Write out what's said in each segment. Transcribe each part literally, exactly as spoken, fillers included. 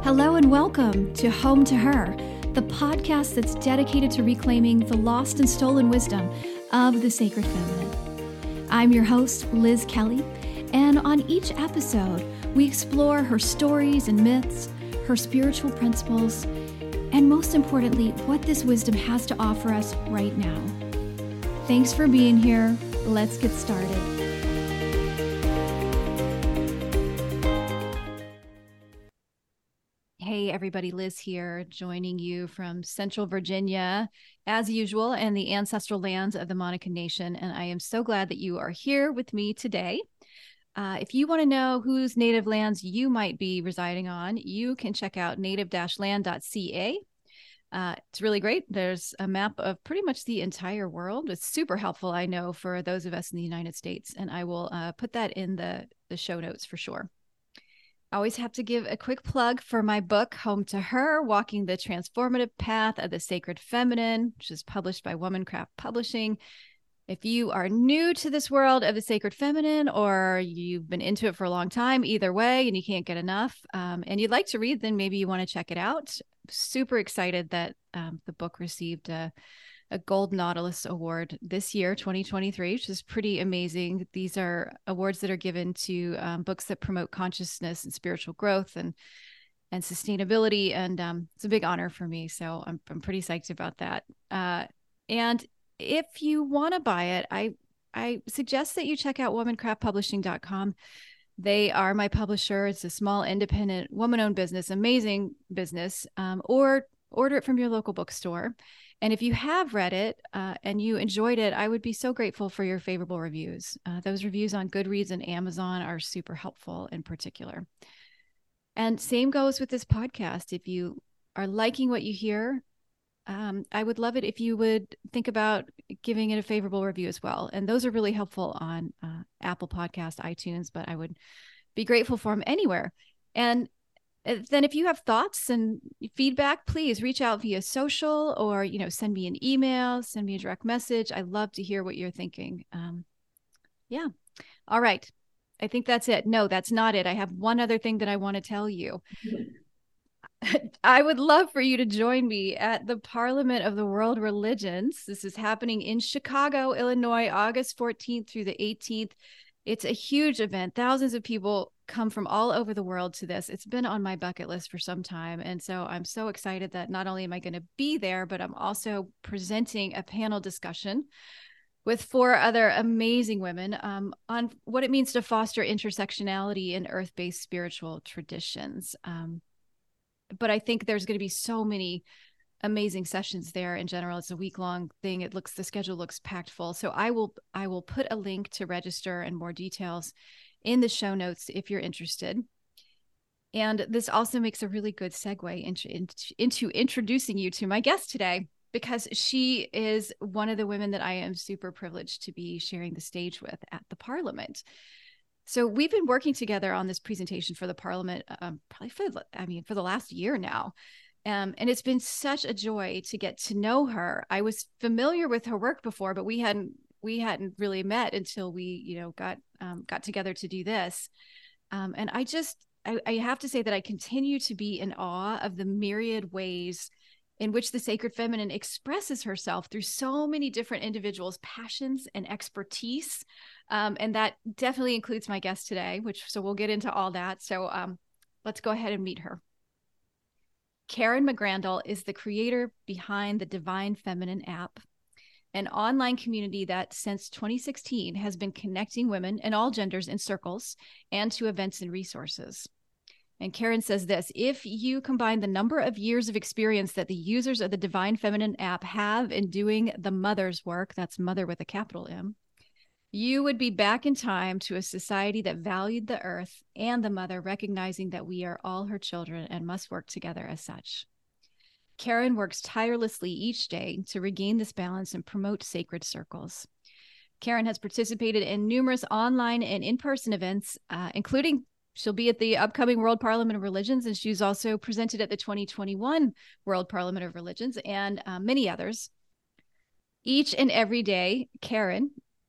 Hello and welcome to Home to Her, the podcast that's dedicated to reclaiming the lost and stolen wisdom of the sacred feminine. I'm your host, Liz Kelly, and on each episode, we explore her stories and myths, her spiritual principles, and most importantly, what this wisdom has to offer us right now. Thanks for being here. Let's get started. Hey everybody, Liz here, joining you from Central Virginia, as usual, and the ancestral lands of the Monacan Nation. And I am so glad that you are here with me today. Uh, if you want to know whose native lands you might be residing on, you can check out native dash land dot c a. Uh, it's really great. There's a map of pretty much the entire world. It's super helpful, I know, for those of us in the United States. And I will uh, put that in the, the show notes for sure. I always have to give a quick plug for my book, Home to Her, Walking the Transformative Path of the Sacred Feminine, which is published by Womancraft Publishing. If you are new to this world of the sacred feminine, or you've been into it for a long time, either way, and you can't get enough, um, and you'd like to read, then maybe you want to check it out. Super excited that um, the book received a, a Gold Nautilus Award this year, twenty twenty-three, which is pretty amazing. These are awards that are given to um, books that promote consciousness and spiritual growth and and sustainability, and um, it's a big honor for me. So I'm I'm pretty psyched about that. Uh, and if you want to buy it, I I suggest that you check out womancraft publishing dot com. They are my publisher. It's a small, independent, woman-owned business, amazing business, um, or order it from your local bookstore. And if you have read it uh, and you enjoyed it, I would be so grateful for your favorable reviews. Uh, those reviews on Goodreads and Amazon are super helpful in particular. And same goes with this podcast. If you are liking what you hear, Um, I would love it if you would think about giving it a favorable review as well. And those are really helpful on uh, Apple Podcast, iTunes, but I would be grateful for them anywhere. And then if you have thoughts and feedback, please reach out via social, or, you know, send me an email, send me a direct message. I love to hear what you're thinking. Um, yeah. All right. I think that's it. No, that's not it. I have one other thing that I want to tell you. I would love for you to join me at the Parliament of the World Religions. This is happening in Chicago, Illinois, August fourteenth through the eighteenth. It's a huge event. Thousands of people come from all over the world to this. It's been on my bucket list for some time. And so I'm so excited that not only am I going to be there, but I'm also presenting a panel discussion with four other amazing women um, on what it means to foster intersectionality in earth-based spiritual traditions. Um, But I think there's going to be so many amazing sessions there in general. It's a week-long thing. It looks, the schedule looks packed full. So I will, I will put a link to register and more details in the show notes if you're interested. And this also makes a really good segue into, into, into introducing you to my guest today, because she is one of the women that I am super privileged to be sharing the stage with at the Parliament. So we've been working together on this presentation for the Parliament, um, probably for, I mean, for the last year now. Um, and it's been such a joy to get to know her. I was familiar with her work before, but we hadn't, we hadn't really met until we, you know, got, um, got together to do this. Um, and I just, I, I have to say that I continue to be in awe of the myriad ways in which the sacred feminine expresses herself through so many different individuals' passions and expertise. Um, and that definitely includes my guest today, which, so we'll get into all that. So um, let's go ahead and meet her. Karen McGrandle is the creator behind the Divine Feminine app, an online community that since twenty sixteen has been connecting women and all genders in circles and to events and resources. And Karen says this: if you combine the number of years of experience that the users of the Divine Feminine app have in doing the mother's work, that's mother with a capital M, you would be back in time to a society that valued the earth and the mother, recognizing that we are all her children and must work together as such. Karen works tirelessly each day to regain this balance and promote sacred circles. Karen has participated in numerous online and in-person events, uh, including she'll be at the upcoming World Parliament of Religions, and she's also presented at the twenty twenty-one World Parliament of Religions and uh, many others. Each and every day, Karen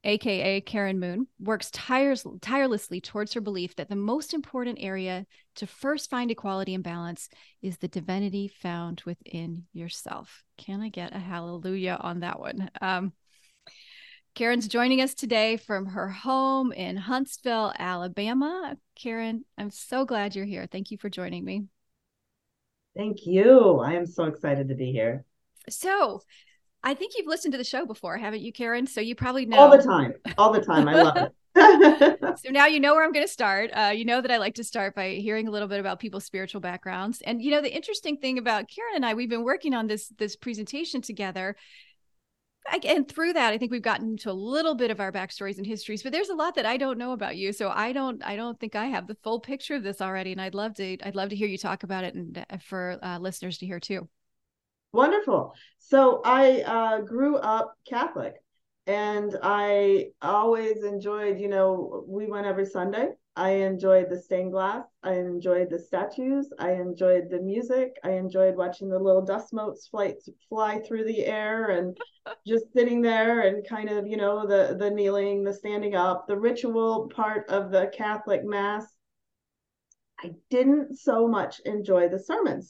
aka Karen Moon, works tires, tirelessly towards her belief that the most important area to first find equality and balance is the divinity found within yourself. Can I get a hallelujah on that one? Um, Karen's joining us today from her home in Huntsville, Alabama. Karen, I'm so glad you're here. Thank you for joining me. Thank you. I am so excited to be here. So, I think you've listened to the show before, haven't you, Karen? So you probably All the know. time. All the time. I love it. So now you know where I'm going to start. Uh, you know that I like to start by hearing a little bit about people's spiritual backgrounds. And you know, the interesting thing about Karen and I, we've been working on this this presentation together. I, and through that, I think we've gotten into a little bit of our backstories and histories, but there's a lot that I don't know about you. So I don't, I don't think I have the full picture of this already. And I'd love to, I'd love to hear you talk about it, and uh, for uh, listeners to hear too. Wonderful. So I uh, grew up Catholic, and I always enjoyed, you know, we went every Sunday. I enjoyed the stained glass. I enjoyed the statues. I enjoyed the music. I enjoyed watching the little dust motes fly, fly through the air, and just sitting there and kind of, you know, the, the kneeling, the standing up, the ritual part of the Catholic Mass. I didn't so much enjoy the sermons.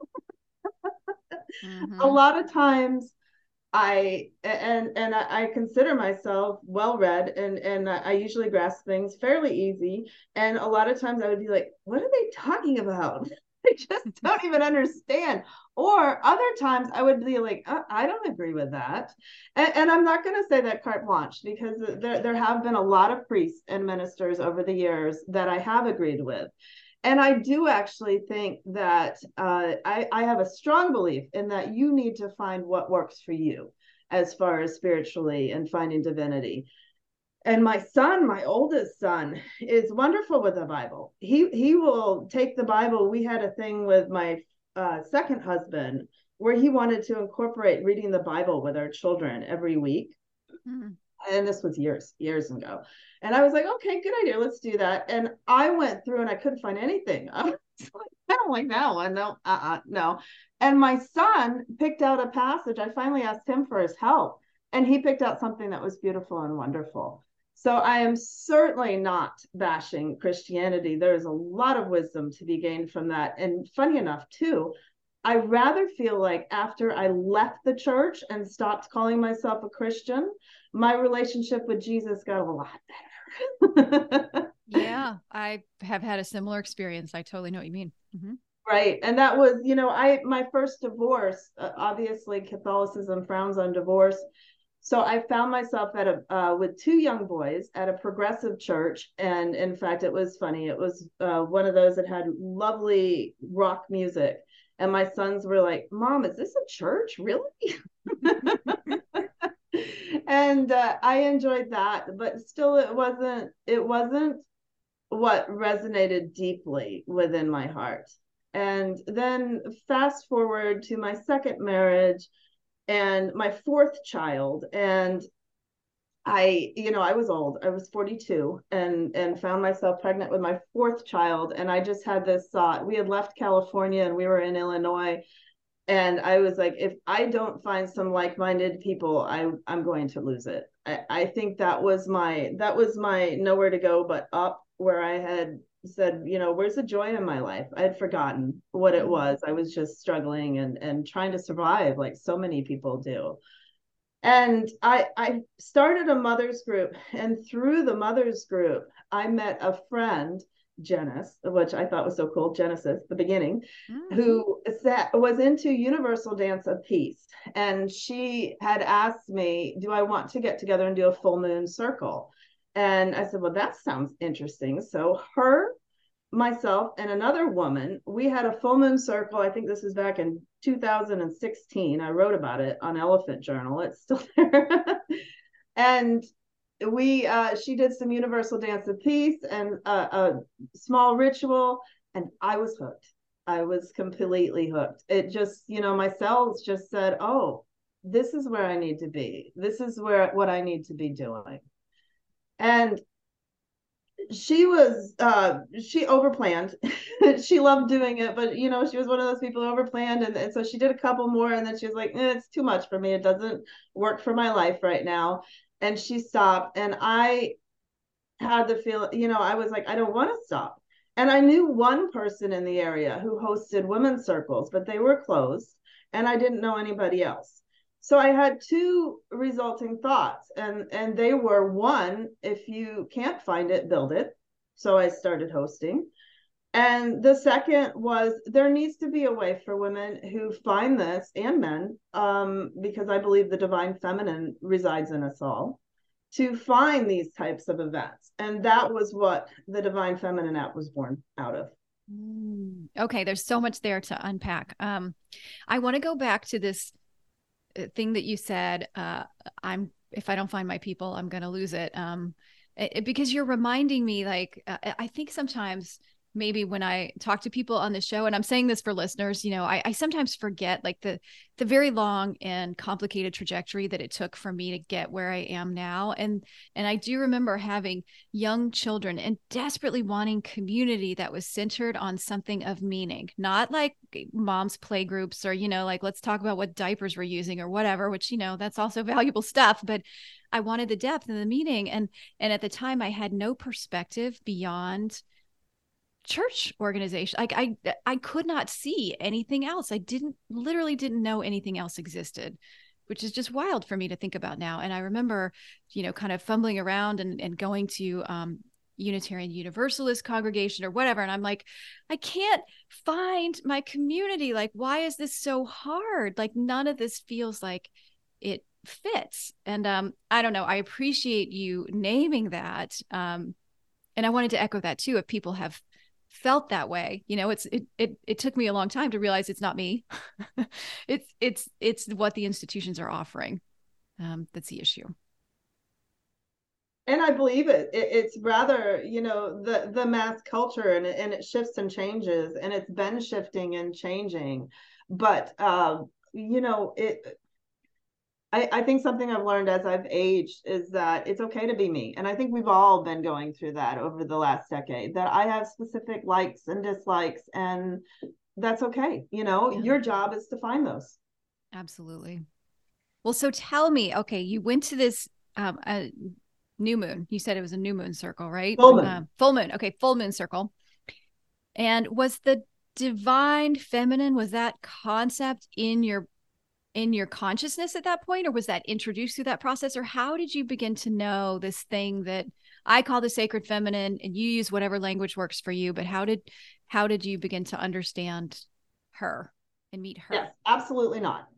Mm-hmm. A lot of times I and and I consider myself well read, and and I usually grasp things fairly easy. And a lot of times I would be like, what are they talking about? I just don't even understand. Or other times I would be like, uh, I don't agree with that. And, and I'm not going to say that carte blanche, because there, there have been a lot of priests and ministers over the years that I have agreed with. And I do actually think that uh, I, I have a strong belief in that you need to find what works for you as far as spiritually and finding divinity. And my son, my oldest son, is wonderful with the Bible. He he will take the Bible. We had a thing with my uh, second husband where he wanted to incorporate reading the Bible with our children every week. Mm. And this was years, years ago. And I was like, okay, good idea. Let's do that. And I went through and I couldn't find anything. I was like, I don't like that one. No, uh-uh, no. And my son picked out a passage. I finally asked him for his help, and he picked out something that was beautiful and wonderful. So I am certainly not bashing Christianity. There's a lot of wisdom to be gained from that. And funny enough, too, I rather feel like after I left the church and stopped calling myself a Christian, my relationship with Jesus got a lot better. Yeah, I have had a similar experience. I totally know what you mean. Mm-hmm. Right. And that was, you know, I, my first divorce, uh, obviously Catholicism frowns on divorce. So I found myself at a, uh, with two young boys at a progressive church. And in fact, it was funny. It was uh, one of those that had lovely rock music. And my sons were like, Mom, is this a church? Really? And uh, I enjoyed that, but still it wasn't, it wasn't what resonated deeply within my heart. And then fast forward to my second marriage and my fourth child. And I, you know, I was old. I was forty-two, and and found myself pregnant with my fourth child. And I just had this thought. We had left California and we were in Illinois. And I was like, if I don't find some like-minded people, I, I'm going to lose it. I, I think that was my, that was my nowhere to go but up, where I had said, you know, where's the joy in my life? I had forgotten what it was. I was just struggling and, and trying to survive like so many people do. And I, I started a mother's group. And through the mother's group, I met a friend, Genesis, which I thought was so cool, Genesis, the beginning, mm-hmm. who sat, was into Universal Dance of Peace. And she had asked me, do I want to get together and do a full moon circle? And I said, well, that sounds interesting. So her, myself, and another woman, we had a full moon circle. I think this was back in two thousand sixteen. I wrote about it on Elephant Journal. It's still there. And we uh she did some Universal Dance of Peace and a, a small ritual, and I was hooked. I was completely hooked. It just, you know, my cells just said, oh, this is where I need to be. This is where what I need to be doing. And she was uh she overplanned. She loved doing it, but you know, she was one of those people who overplanned, and, and so she did a couple more, and then she was like, eh, it's too much for me. It doesn't work for my life right now. and she stopped, and I had the feel, you know, I was like, I don't want to stop. And I knew one person in the area who hosted women's circles, but they were closed, and I didn't know anybody else. So I had two resulting thoughts, and and they were, one, if you can't find it, build it. So I started hosting. And the second was, there needs to be a way for women who find this, and men, um, because I believe the divine feminine resides in us all, to find these types of events. And that was what the Divine Feminine app was born out of. Mm, okay, there's so much there to unpack. Um, I want to go back to this thing that you said, uh, I'm, if I don't find my people, I'm going to lose it. Um, it, because you're reminding me, like, uh, I think sometimes maybe when I talk to people on the show, and I'm saying this for listeners, you know, I, I sometimes forget like the, the very long and complicated trajectory that it took for me to get where I am now. And, and I do remember having young children and desperately wanting community that was centered on something of meaning, not like mom's play groups or, you know, like, let's talk about what diapers we're using or whatever, which, you know, that's also valuable stuff, but I wanted the depth and the meaning. And, and at the time I had no perspective beyond church organization. Like I, I could not see anything else. I didn't literally didn't know anything else existed, which is just wild for me to think about now. And I remember, you know, kind of fumbling around and, and going to, um, Unitarian Universalist congregation or whatever. And I'm like, I can't find my community. Like, why is this so hard? Like, none of this feels like it fits. And, um, I don't know. I appreciate you naming that. Um, and I wanted to echo that too. If people have felt that way, you know, it's it it it took me a long time to realize it's not me. it's it's it's what the institutions are offering. Um, that's the issue. And I believe it. it it's rather, you know, the the mass culture, and it, and it shifts and changes, and it's been shifting and changing. But uh, you know, it I, I think something I've learned as I've aged is that it's okay to be me. And I think we've all been going through that over the last decade, that I have specific likes and dislikes, and that's okay. You know, Yeah, your job is to find those. absolutely. Well, so tell me, okay, you went to this um, a new moon. You said it was a new moon circle, right? Full moon. Uh, full moon. Okay, full moon circle. And was the divine feminine, was that concept in your in your consciousness at that point, or was that introduced through that process? Or how did you begin to know this thing that I call the sacred feminine, and you use whatever language works for you, but how did how did you begin to understand her and meet her? Yes, absolutely not.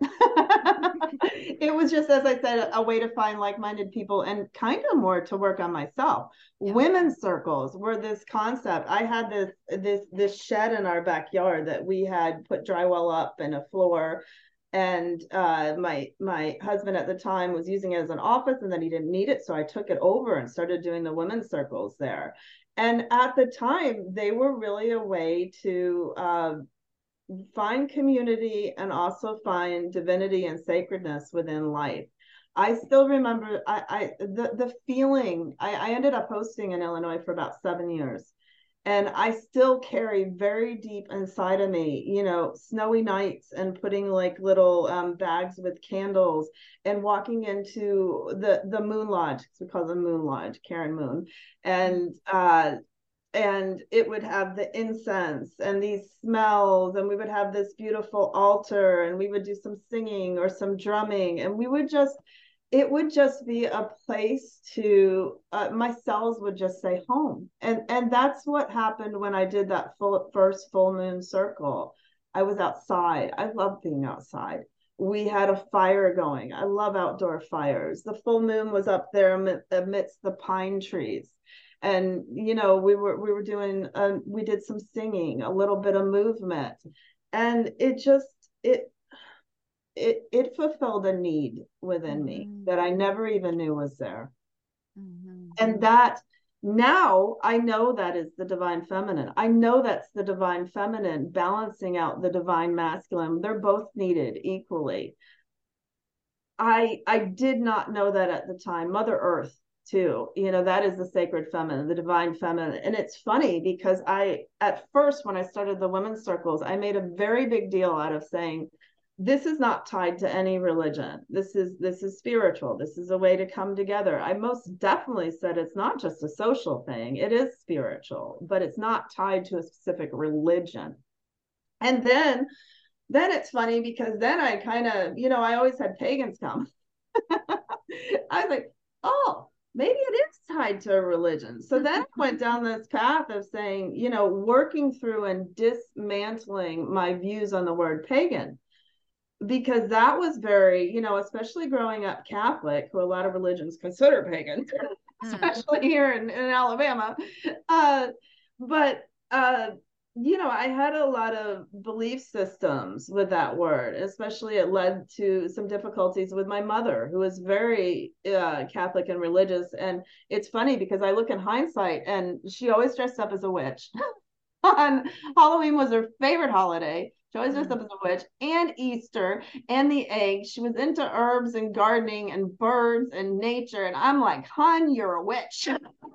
It was just, as I said, a way to find like-minded people, and kind of more to work on myself. Yeah. Women's circles were this concept. I had this this this shed in our backyard that we had put drywall up and a floor, and uh, my my husband at the time was using it as an office, and then he didn't need it, so I took it over and started doing the women's circles there. And at the time, they were really a way to uh, find community and also find divinity and sacredness within life. I still remember I, I the the feeling. I, I ended up hosting in Illinois for about seven years. And I still carry very deep inside of me, you know, snowy nights and putting like little um, bags with candles and walking into the the Moon Lodge, we call them Moon Lodge, Karen Moon, and uh, and it would have the incense and these smells, and we would have this beautiful altar, and we would do some singing or some drumming, and we would just it would just be a place to uh, my cells would just say home. And and that's what happened when I did that full first full moon circle. I was outside. I love being outside. We had a fire going. I love outdoor fires. The full moon was up there amidst the pine trees. And you know, we were we were doing um, we did some singing, a little bit of movement. And it just it it it fulfilled a need within mm-hmm. me that I never even knew was there. Mm-hmm. And that now I know that is the divine feminine. I know that's the divine feminine balancing out the divine masculine. They're both needed equally. I I did not know that at the time. Mother Earth too, you know, that is the sacred feminine, the divine feminine. And it's funny because I, at first, when I started the women's circles, I made a very big deal out of saying, this is not tied to any religion. This is this is spiritual. This is a way to come together. I most definitely said it's not just a social thing. It is spiritual, but it's not tied to a specific religion. And then then it's funny because then I kind of, you know, I always had pagans come. I was like, oh, maybe it is tied to a religion. So then I went down this path of saying, you know, working through and dismantling my views on the word pagan, because that was very, you know, especially growing up Catholic, who a lot of religions consider pagan, especially here in, in Alabama. Uh, but, uh, you know, I had a lot of belief systems with that word, especially it led to some difficulties with my mother, who was very uh, Catholic and religious. And it's funny because I look in hindsight and she always dressed up as a witch. On Halloween was her favorite holiday. She always dressed up as a witch, and Easter and the eggs. She was into herbs and gardening and birds and nature. And I'm like, hon, you're a witch.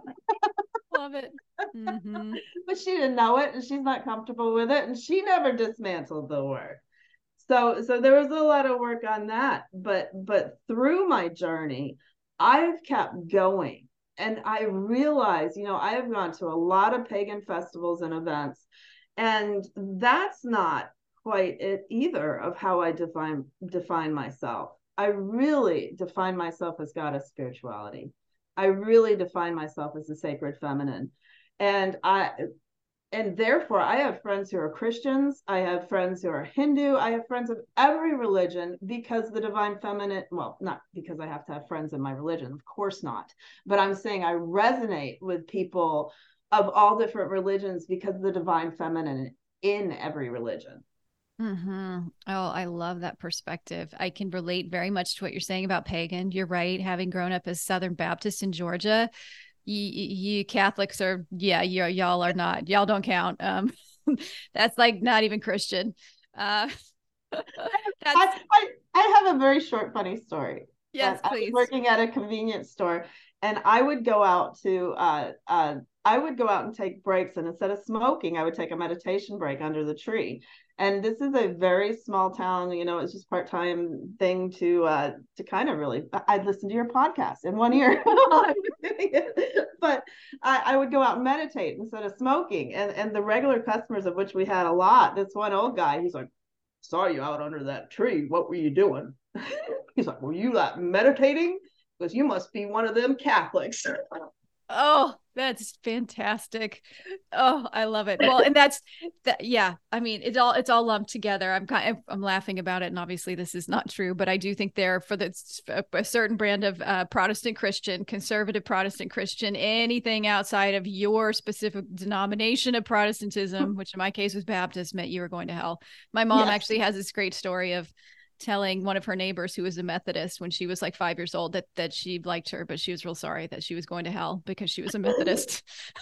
Love it. Mm-hmm. But she didn't know it, and she's not comfortable with it, and she never dismantled the word. So so there was a lot of work on that. But but through my journey, I've kept going. And I realized, you know, I have gone to a lot of pagan festivals and events, and that's not quite it either of how I define define myself. I really define myself as goddess spirituality. I really define myself as the sacred feminine. And I and therefore I have friends who are Christians, I have friends who are Hindu, I have friends of every religion, because the divine feminine, well, not because I have to have friends in my religion, of course not, but I'm saying I resonate with people of all different religions because of the divine feminine in every religion. Mm-hmm. Oh, I love that perspective. I can relate very much to what you're saying about pagan. You're right. Having grown up as Southern Baptist in Georgia, you, you Catholics are, yeah, you y'all are not, y'all don't count. Um, that's like not even Christian. Uh, that's... I, I, I have a very short, funny story. Yes, I please. was working at a convenience store, and I would go out to, uh, uh, I would go out and take breaks, and instead of smoking, I would take a meditation break under the tree. And this is a very small town, you know, it's just part-time thing to uh, to kind of really, I'd listen to your podcast in one ear while I was doing it. But I, I would go out and meditate instead of smoking. And, and the regular customers, of which we had a lot, this one old guy, he's like, saw you out under that tree. What were you doing? He's like, were you like meditating? Because you must be one of them Catholics. Oh, that's fantastic. Oh, I love it. Well, and that's that. Yeah. I mean, it's all, it's all lumped together. I'm kind of, I'm laughing about it. And obviously this is not true, but I do think there for the, a certain brand of uh, Protestant Christian, conservative Protestant Christian, anything outside of your specific denomination of Protestantism, which in my case was Baptist, meant you were going to hell. My mom yes. actually has this great story of telling one of her neighbors who was a Methodist when she was like five years old that that she liked her, but she was real sorry that she was going to hell because she was a Methodist.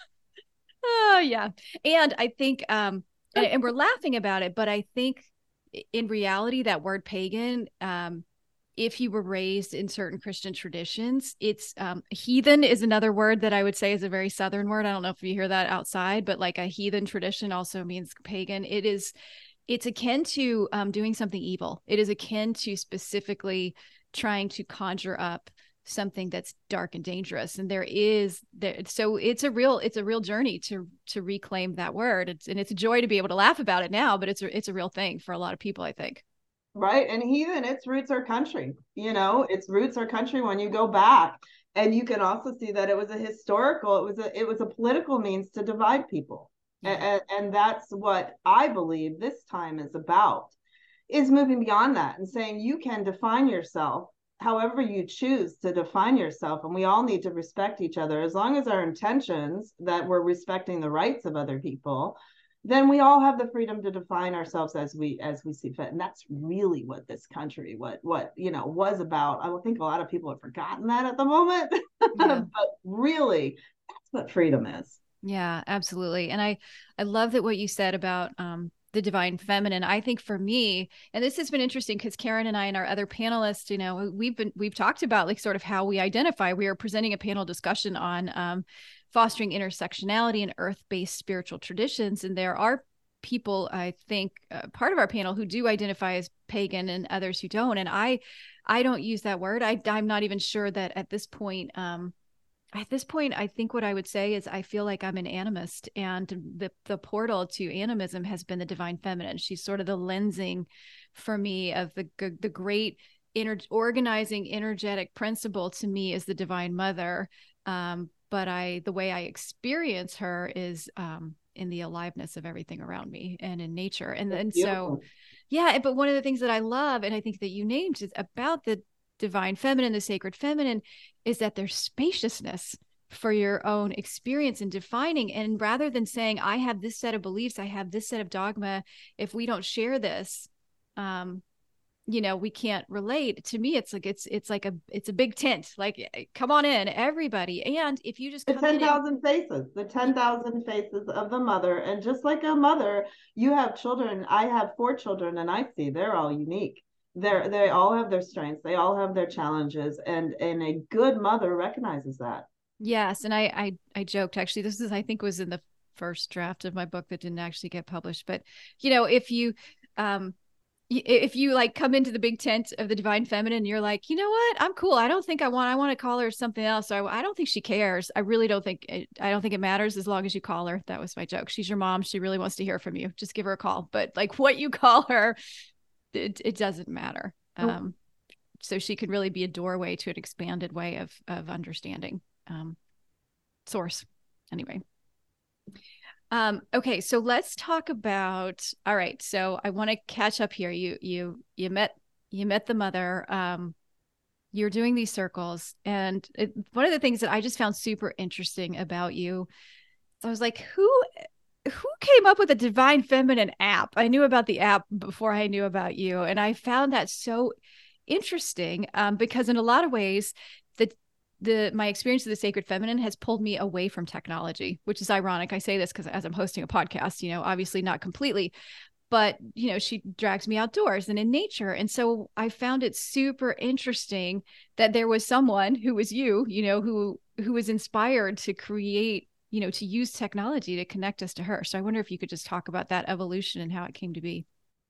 Oh yeah. And I think um and, and we're laughing about it, but I think in reality that word pagan, um if you were raised in certain Christian traditions, it's um heathen is another word that I would say is a very Southern word. I don't know if you hear that outside, but like a heathen tradition also means pagan. It is It's akin to um, doing something evil. It is akin to specifically trying to conjure up something that's dark and dangerous. And there is there. So it's a real, it's a real journey to, to reclaim that word. It's, and it's a joy to be able to laugh about it now, but it's a, it's a real thing for a lot of people, I think. Right. And heathen, its roots are country, you know, its roots are country when you go back. And you can also see that it was a historical, it was a, it was a political means to divide people. Yeah. And, and that's what I believe this time is about, is moving beyond that and saying you can define yourself however you choose to define yourself. And we all need to respect each other. As long as our intentions that we're respecting the rights of other people, then we all have the freedom to define ourselves as we as we see fit. And that's really what this country, what what you know, was about. I think a lot of people have forgotten that at the moment. Yeah. But really, that's what freedom is. Yeah, absolutely. And I, I love that what you said about um, the divine feminine. I think for me, and this has been interesting because Karen and I and our other panelists, you know, we've been, we've talked about like sort of how we identify. We are presenting a panel discussion on um, fostering intersectionality and earth-based spiritual traditions. And there are people, I think, uh, part of our panel who do identify as pagan and others who don't. And I, I don't use that word. I, I'm not even sure that at this point, um, at this point, I think what I would say is I feel like I'm an animist, and the, the portal to animism has been the divine feminine. She's sort of the lensing for me of the, the great inner organizing energetic principle to me is the divine mother. Um, but I, the way I experience her is, um, in the aliveness of everything around me and in nature. And then, so, yeah, but one of the things that I love, and I think that you named is about the divine feminine, the sacred feminine, is that there's spaciousness for your own experience in defining. And rather than saying, I have this set of beliefs, I have this set of dogma, if we don't share this, um, you know, we can't relate. To me, it's like, it's, it's like a, it's a big tent, like, come on in, everybody. And if you just the come ten thousand and- faces, the ten thousand faces of the mother. And just like a mother, you have children. I have four children, and I see they're all unique. They're, they all have their strengths. They all have their challenges. And, and a good mother recognizes that. Yes. And I, I, I joked, actually, this is, I think was in the first draft of my book that didn't actually get published, but you know, if you, um, if you like come into the big tent of the divine feminine, you're like, you know what, I'm cool. I don't think I want, I want to call her something else. So I, I don't think she cares. I really don't think, it, I don't think it matters as long as you call her. That was my joke. She's your mom. She really wants to hear from you. Just give her a call. But like what you call her, it, it doesn't matter. Um, so she could really be a doorway to an expanded way of, of understanding, um, source anyway. Um, okay, so let's talk about, all right, so I want to catch up here. You, you, you met, you met the mother, um, you're doing these circles. And it, one of the things that I just found super interesting about you, I was like, who, who came up with a divine feminine app? I knew about the app before I knew about you. And I found that so interesting, um, because in a lot of ways, the the my experience of the sacred feminine has pulled me away from technology, which is ironic. I say this because as I'm hosting a podcast, you know, obviously not completely, but you know, she drags me outdoors and in nature. And so I found it super interesting that there was someone who was you, you know, who who was inspired to create, you know, to use technology to connect us to her. So I wonder if you could just talk about that evolution and how it came to be.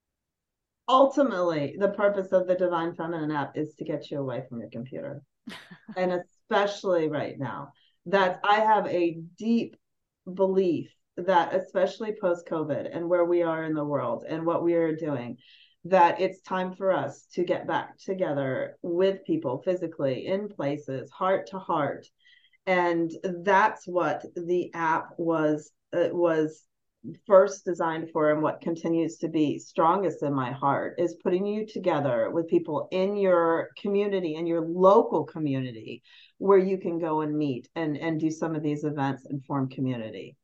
Ultimately, the purpose of the Divine Feminine app is to get you away from your computer. And especially right now, that I have a deep belief that, especially post-COVID and where we are in the world and what we are doing, that it's time for us to get back together with people physically in places, heart to heart. And that's what the app was, uh, was first designed for, and what continues to be strongest in my heart is putting you together with people in your community, in your local community, where you can go and meet and, and do some of these events and form community.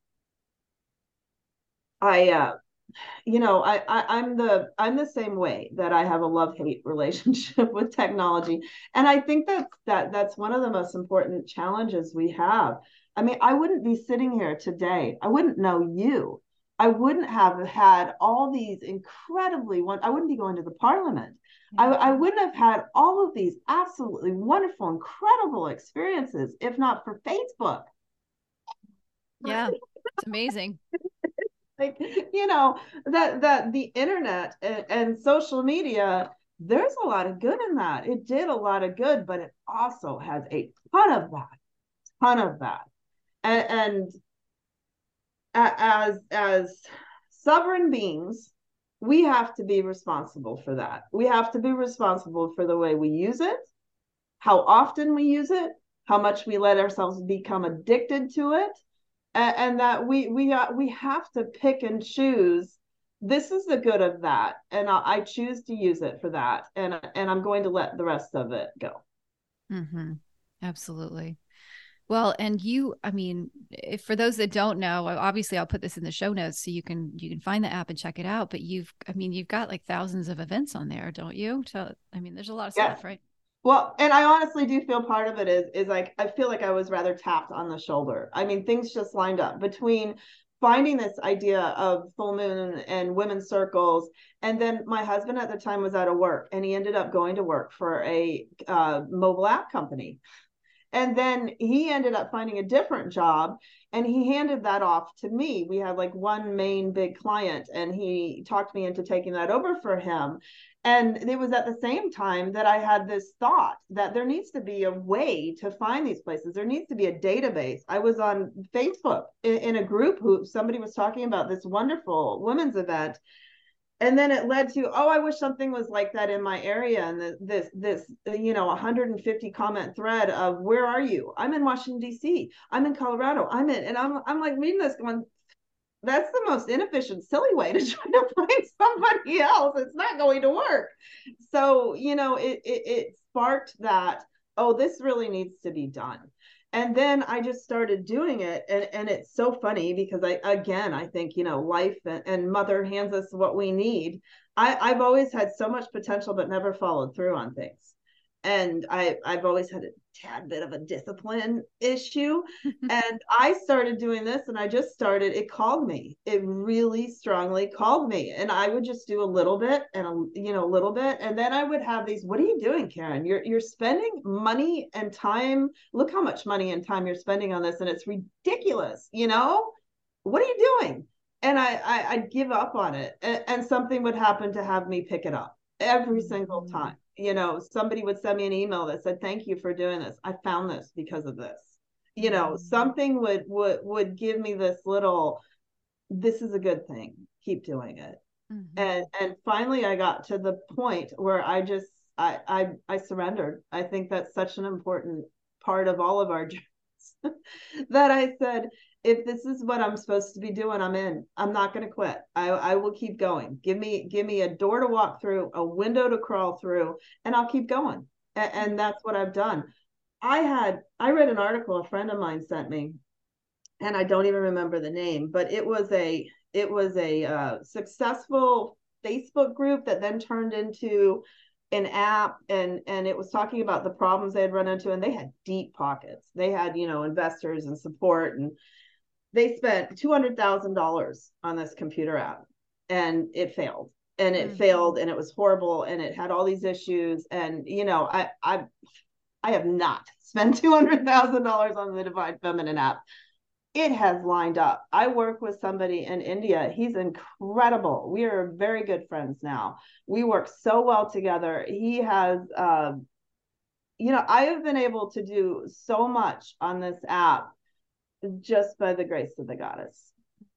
I, uh, you know, I, I I'm the I'm the same way, that I have a love-hate relationship with technology. And I think that's that that's one of the most important challenges we have. I mean, I wouldn't be sitting here today. I wouldn't know you. I wouldn't have had all these incredibly one. I wouldn't be going to the parliament. I, I wouldn't have had all of these absolutely wonderful, incredible experiences if not for Facebook. Yeah, it's amazing. Like, you know, that that the internet and, and social media, there's a lot of good in that. It did a lot of good, but it also has a ton of that, ton of that. And, and as as sovereign beings, we have to be responsible for that. We have to be responsible for the way we use it, how often we use it, how much we let ourselves become addicted to it, and, and that we we uh, we have to pick and choose. This is the good of that, and I, I choose to use it for that, and and I'm going to let the rest of it go. Mm-hmm. Absolutely. Well, and you, I mean, if, for those that don't know, obviously I'll put this in the show notes so you can you can find the app and check it out. But you've, I mean, you've got like thousands of events on there, don't you? So, I mean, there's a lot of Yeah. stuff, right? Well, and I honestly do feel part of it is is like I feel like I was rather tapped on the shoulder. I mean, things just lined up between finding this idea of full moon and women's circles, and then my husband at the time was out of work, and he ended up going to work for a uh, mobile app company. And then he ended up finding a different job and he handed that off to me. We had like one main big client and he talked me into taking that over for him. And it was at the same time that I had this thought that there needs to be a way to find these places. There needs to be a database. I was on Facebook in, in a group who somebody was talking about this wonderful women's event. And then it led to, oh, I wish something was like that in my area. And the, this, this, you know, one hundred fifty comment thread of, where are you? I'm in Washington, D C. I'm in Colorado. I'm in, and I'm, I'm like reading this going, that's the most inefficient, silly way to try to find somebody else. It's not going to work. So, you know, it, it, it sparked that, oh, this really needs to be done. And then I just started doing it. And, and it's so funny because I, again, I think, you know, life and, and mother hands us what we need. I, I've always had so much potential, but never followed through on things. And I, I've always had a tad bit of a discipline issue. And I started doing this and I just started, it called me. It really strongly called me. And I would just do a little bit and, a, you know, a little bit. And then I would have these, what are you doing, Karen? You're, you're spending money and time. Look how much money and time you're spending on this. And it's ridiculous. You know, what are you doing? And I, I, I'd give up on it. And, and something would happen to have me pick it up every single time. You know, somebody would send me an email that said, thank you for doing this. I found this because of this. You know, something would would would give me this little, this is a good thing. Keep doing it. Mm-hmm. And and finally I got to the point where I just I I I surrendered. I think that's such an important part of all of our jobs that I said, if this is what I'm supposed to be doing, I'm in. I'm not going to quit. I, I will keep going. Give me, give me a door to walk through, a window to crawl through, and I'll keep going. And, and that's what I've done. I had, I read an article a friend of mine sent me, and I don't even remember the name, but it was a, it was a uh, successful Facebook group that then turned into an app, and and it was talking about the problems they had run into, and they had deep pockets. They had, you know, investors and support, and they spent two hundred thousand dollars on this computer app and it failed and it mm-hmm. failed and it was horrible and it had all these issues. And, you know, I, I, I have not spent two hundred thousand dollars on the Divine Feminine app. It has lined up. I work with somebody in India. He's incredible. We are very good friends now. We work so well together. He has, uh, you know, I have been able to do so much on this app just by the grace of the goddess.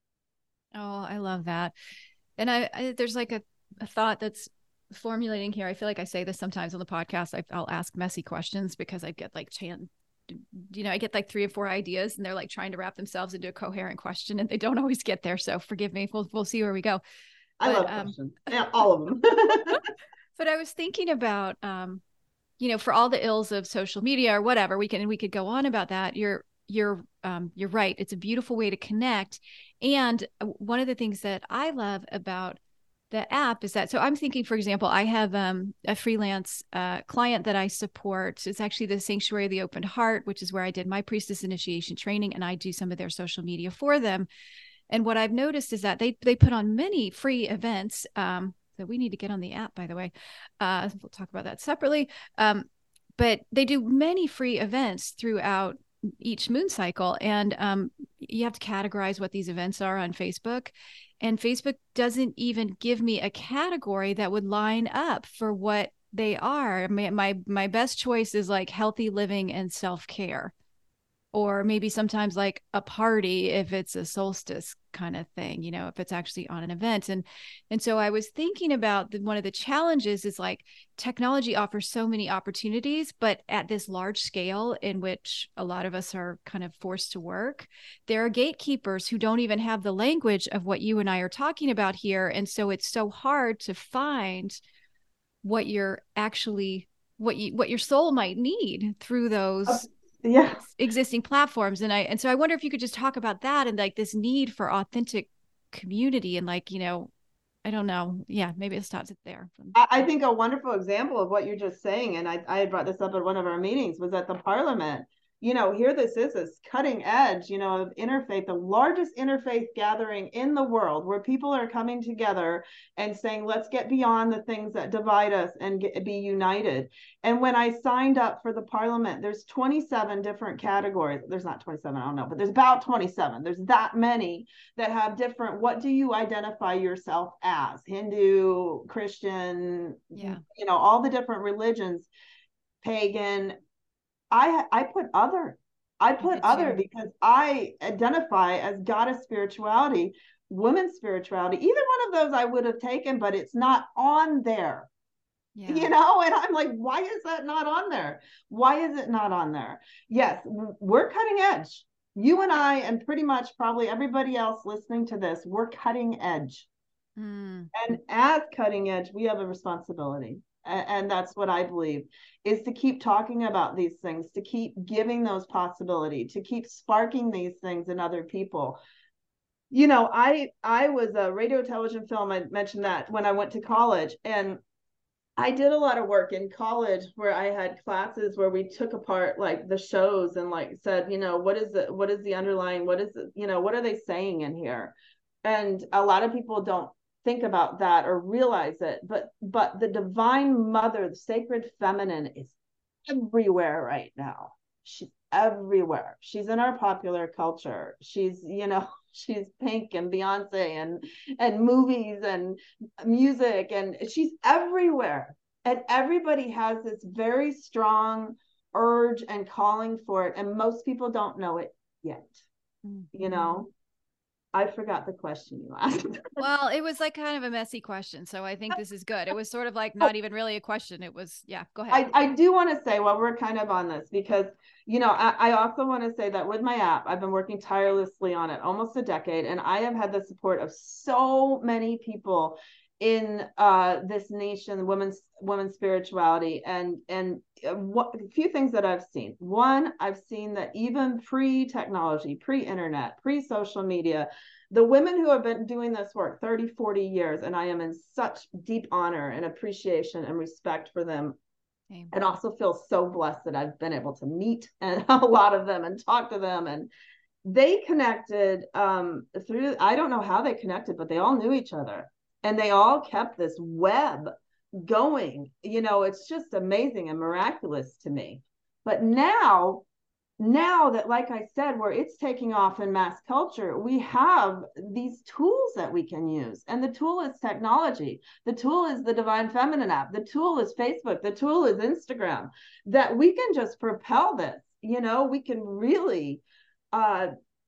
Oh, I love that. And I, I there's like a, a thought that's formulating here. I feel like I say this sometimes on the podcast. I, I'll ask messy questions because I get like chan, you know, I get like three or four ideas and they're like trying to wrap themselves into a coherent question and they don't always get there. So forgive me. We'll we'll see where we go. I but, love um, questions. Yeah, all of them. But I was thinking about, um, you know, for all the ills of social media or whatever, we can we could go on about that. You're you're um, you're right. It's a beautiful way to connect. And one of the things that I love about the app is that, so I'm thinking, for example, I have um, a freelance uh, client that I support. It's actually the Sanctuary of the Open Heart, which is where I did my priestess initiation training, and I do some of their social media for them. And what I've noticed is that they they put on many free events um, that we need to get on the app, by the way. Uh, we'll talk about that separately. Um, but they do many free events throughout each moon cycle. And um, you have to categorize what these events are on Facebook. And Facebook doesn't even give me a category that would line up for what they are. My, my, my best choice is like healthy living and self-care. Or maybe sometimes like a party if it's a solstice kind of thing, you know, if it's actually on an event. And and so I was thinking about the, one of the challenges is like technology offers so many opportunities, but at this large scale in which a lot of us are kind of forced to work, there are gatekeepers who don't even have the language of what you and I are talking about here. And so it's so hard to find what you're actually, what you, what your soul might need through those uh- yeah existing platforms. And I and so I wonder if you could just talk about that and like this need for authentic community and like, you know, I don't know. Yeah, maybe it stops it there. I think a wonderful example of what you're just saying, and I, I brought this up at one of our meetings, was at the Parliament. you know, here this is this cutting edge, you know, of interfaith, the largest interfaith gathering in the world, where people are coming together and saying, let's get beyond the things that divide us and get, be united. And when I signed up for the parliament, there's twenty-seven different categories. There's not twenty-seven, I don't know, but there's about twenty-seven. There's that many that have different, what do you identify yourself as? Hindu, Christian, yeah, you know, all the different religions, pagan. I I put other. I put other because I identify as goddess spirituality, women's spirituality. Either one of those I would have taken, but it's not on there. Yeah. You know, and I'm like, why is that not on there? Why is it not on there? Yes, we're cutting edge. You and I, and pretty much probably everybody else listening to this, we're cutting edge. Mm. And as cutting edge, we have a responsibility. And that's what I believe, is to keep talking about these things, to keep giving those possibility, to keep sparking these things in other people. You know, I I was a radio, television, film. I mentioned that when I went to college, and I did a lot of work in college where I had classes where we took apart like the shows and like said, you know, what is the what is the underlying, what is the, you know, what are they saying in here? And a lot of people don't think about that or realize it, but but the divine mother, the sacred feminine, is everywhere right now. She's everywhere. She's in our popular culture. She's, you know, she's Pink and Beyonce and and movies and music, and she's everywhere. And everybody has this very strong urge and calling for it, and most people don't know it yet. Mm-hmm. You know, I forgot the question you asked. Well, it was like kind of a messy question, so I think this is good. It was sort of like not even really a question. It was, yeah, go ahead. I, I do want to say, while we're kind of on this, because, you know, I, I also want to say that with my app, I've been working tirelessly on it almost a decade, and I have had the support of so many people in uh, this nation, women's women's spirituality, and and what a few things that I've seen. One, I've seen that even pre-technology, pre-internet, pre-social media, the women who have been doing this work thirty, forty years, and I am in such deep honor and appreciation and respect for them. Okay. And also feel so blessed that I've been able to meet and a lot of them and talk to them. And they connected um, through, I don't know how they connected, but they all knew each other. And they all kept this web going. You know, it's just amazing and miraculous to me. But now, now that, like I said, where it's taking off in mass culture, we have these tools that we can use. And the tool is technology. The tool is the Divine Feminine app. The tool is Facebook. The tool is Instagram. That we can just propel this. You know, we can really... Uh,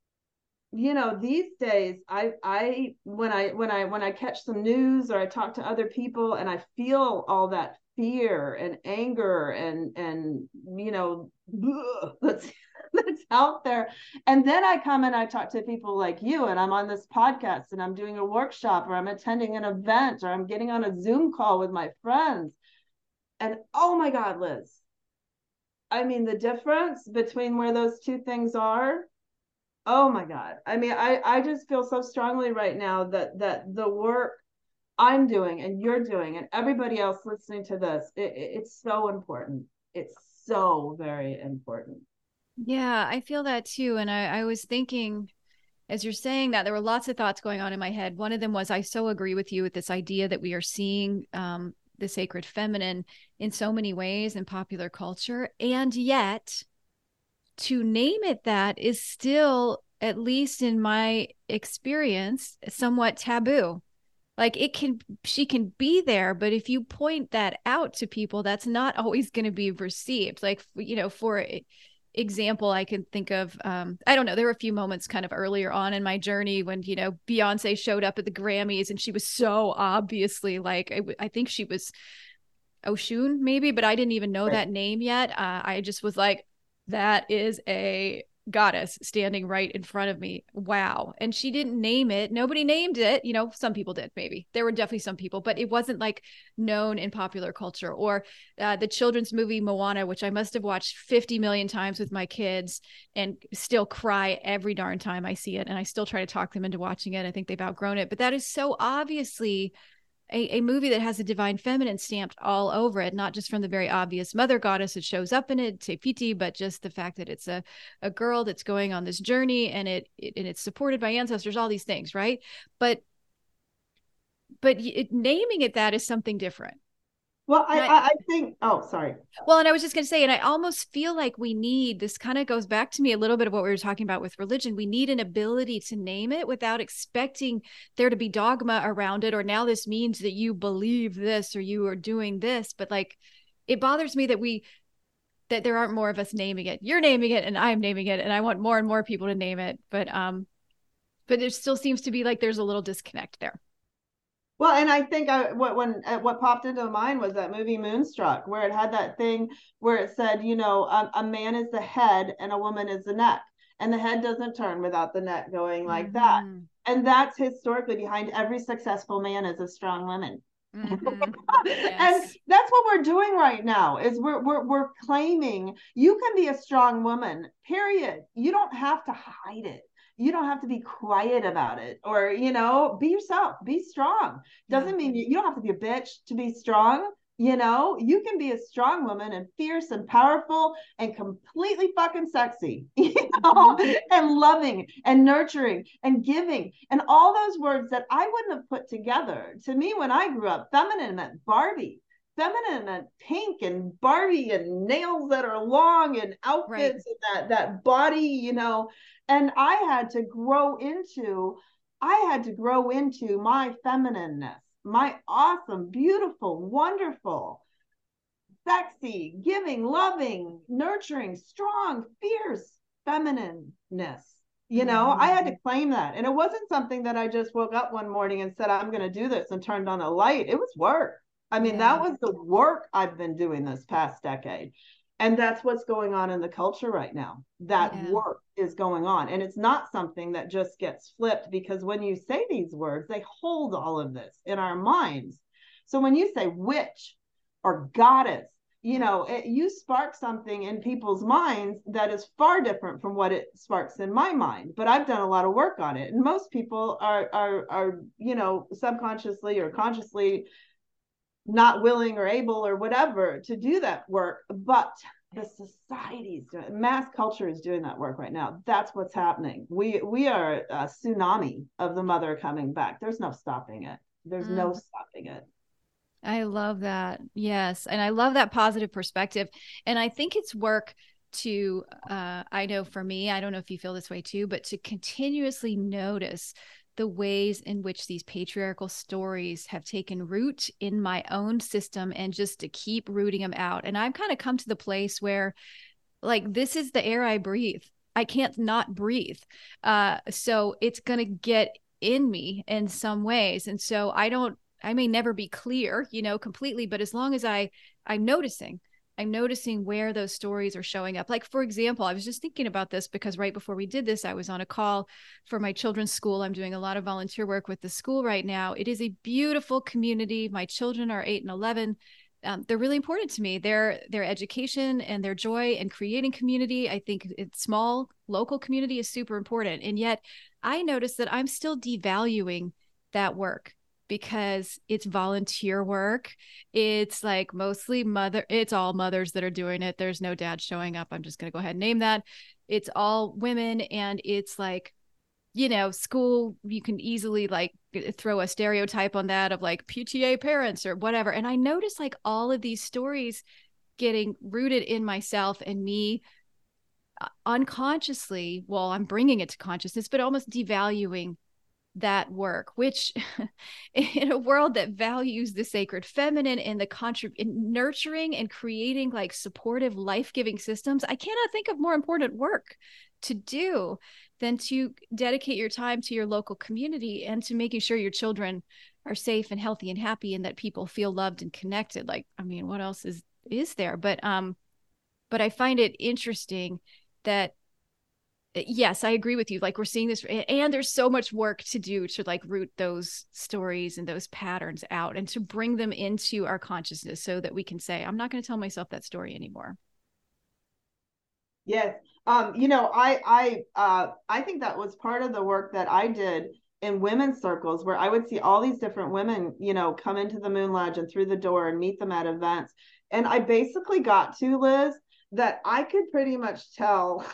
you know, these days, I, I, when I, when I, when I catch some news or I talk to other people and I feel all that fear and anger and, and, you know, that's, that's out there. And then I come and I talk to people like you, and I'm on this podcast and I'm doing a workshop, or I'm attending an event, or I'm getting on a Zoom call with my friends. And oh my God, Liz, I mean, the difference between where those two things are, oh my God. I mean, I, I just feel so strongly right now that that the work I'm doing and you're doing and everybody else listening to this, it, it's so important. It's so very important. Yeah, I feel that too. And I, I was thinking, as you're saying that, there were lots of thoughts going on in my head. One of them was, I so agree with you with this idea that we are seeing um, the sacred feminine in so many ways in popular culture. And yet, to name it that is still, at least in my experience, somewhat taboo. Like it can, she can be there, but if you point that out to people, that's not always going to be received. Like, you know, for example, I can think of, um, I don't know, there were a few moments kind of earlier on in my journey when, you know, Beyonce showed up at the Grammys and she was so obviously like, I, I think she was Oshun maybe, but I didn't even know right. that name yet. Uh, I just was like, that is a goddess standing right in front of me. Wow. And she didn't name it. Nobody named it. You know, some people did, maybe. There were definitely some people, but it wasn't like known in popular culture. Or uh, the children's movie Moana, which I must have watched fifty million times with my kids and still cry every darn time I see it. And I still try to talk them into watching it. I think they've outgrown it. But that is so obviously a, a movie that has a divine feminine stamped all over it, not just from the very obvious mother goddess that shows up in it, Te Fiti, but just the fact that it's a, a girl that's going on this journey, and it, it and it's supported by ancestors, all these things, right? But but it, naming it that is something different. Well, I, I, I think, oh, sorry. Well, and I was just going to say, and I almost feel like we need, this kind of goes back to me a little bit of what we were talking about with religion. We need an ability to name it without expecting there to be dogma around it, or now this means that you believe this or you are doing this. But like, it bothers me that we, that there aren't more of us naming it. You're naming it and I'm naming it, and I want more and more people to name it. But, um, but there still seems to be like, there's a little disconnect there. Well, and I think I, what when uh, what popped into mind was that movie Moonstruck, where it had that thing where it said, you know, a, a man is the head and a woman is the neck, and the head doesn't turn without the neck going like mm-hmm. that. And that's historically behind every successful man is a strong woman. Mm-hmm. Yes. And that's what we're doing right now is we're, we're we're claiming you can be a strong woman, period. You don't have to hide it. You don't have to be quiet about it, or, you know, be yourself, be strong. Doesn't yeah. mean you, you don't have to be a bitch to be strong. You know, you can be a strong woman and fierce and powerful and completely fucking sexy, you know, mm-hmm. and loving and nurturing and giving and all those words that I wouldn't have put together. To me, when I grew up, feminine meant Barbie. Feminine and pink and Barbie and nails that are long and outfits right. and that that body, you know. And I had to grow into, I had to grow into my feminineness, my awesome, beautiful, wonderful, sexy, giving, loving, nurturing, strong, fierce feminineness. You know, mm-hmm. I had to claim that. And it wasn't something that I just woke up one morning and said, I'm going to do this and turned on a light. It was work. I mean, yeah. that was the work I've been doing this past decade. And that's what's going on in the culture right now. That yeah. work is going on. And it's not something that just gets flipped, because when you say these words, they hold all of this in our minds. So when you say witch or goddess, you know, it, you spark something in people's minds that is far different from what it sparks in my mind. But I've done a lot of work on it. And most people are, are, are you know, subconsciously or consciously not willing or able or whatever to do that work, but the society's doing, mass culture is doing that work right now. That's what's happening. We we are a tsunami of the mother coming back. There's no stopping it. There's mm. no stopping it. I love that. Yes. And I love that positive perspective. And I think it's work to, uh, I know for me, I don't know if you feel this way too, but to continuously notice the ways in which these patriarchal stories have taken root in my own system, and just to keep rooting them out. And I've kind of come to the place where, like, this is the air I breathe. I can't not breathe. Uh, so it's going to get in me in some ways. And so I don't, I may never be clear, you know, completely, but as long as I, I'm noticing, I'm noticing where those stories are showing up. Like, for example, I was just thinking about this because right before we did this, I was on a call for my children's school. I'm doing a lot of volunteer work with the school right now. It is a beautiful community. My children are eight and eleven. Um, they're really important to me. Their, their education and their joy and creating community. I think it's small, local community is super important. And yet I noticed that I'm still devaluing that work, because it's volunteer work. It's like mostly mother, it's all mothers that are doing it. There's no dad showing up. I'm just going to go ahead and name that. It's all women. And it's like, you know, school, you can easily like throw a stereotype on that of like P T A parents or whatever. And I noticed like all of these stories getting rooted in myself and me unconsciously. Well, I'm bringing it to consciousness, but almost devaluing that work, which in a world that values the sacred feminine and the contrib- in nurturing and creating like supportive, life-giving systems, I cannot think of more important work to do than to dedicate your time to your local community and to making sure your children are safe and healthy and happy, and that people feel loved and connected. Like, I mean, what else is, is there? But, um, but I find it interesting that, yes, I agree with you. Like, we're seeing this, and there's so much work to do to like root those stories and those patterns out and to bring them into our consciousness so that we can say, I'm not going to tell myself that story anymore. Yes. Um, you know, I, I, uh, I think that was part of the work that I did in women's circles where I would see all these different women, you know, come into the Moon Lodge and through the door and meet them at events. And I basically got to, Liz, that I could pretty much tell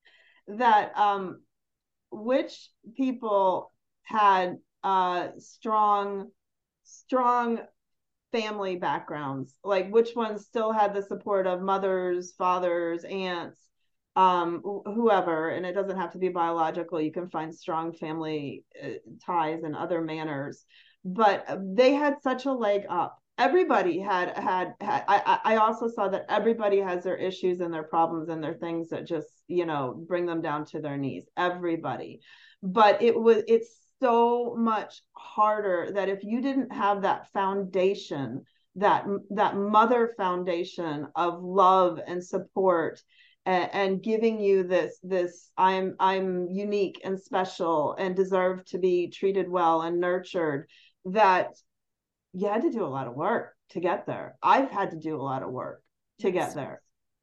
that um, which people had uh, strong, strong family backgrounds, like which ones still had the support of mothers, fathers, aunts, um, whoever, and it doesn't have to be biological. You can find strong family uh, ties in other manners, but they had such a leg up. Everybody had had, had I, I also saw that everybody has their issues and their problems and their things that just, you know, bring them down to their knees. Everybody. But it was, it's so much harder that if you didn't have that foundation, that that mother foundation of love and support, and, and giving you this this I'm I'm unique and special and deserve to be treated well and nurtured, that you had to do a lot of work to get there. I've had to do a lot of work to get there.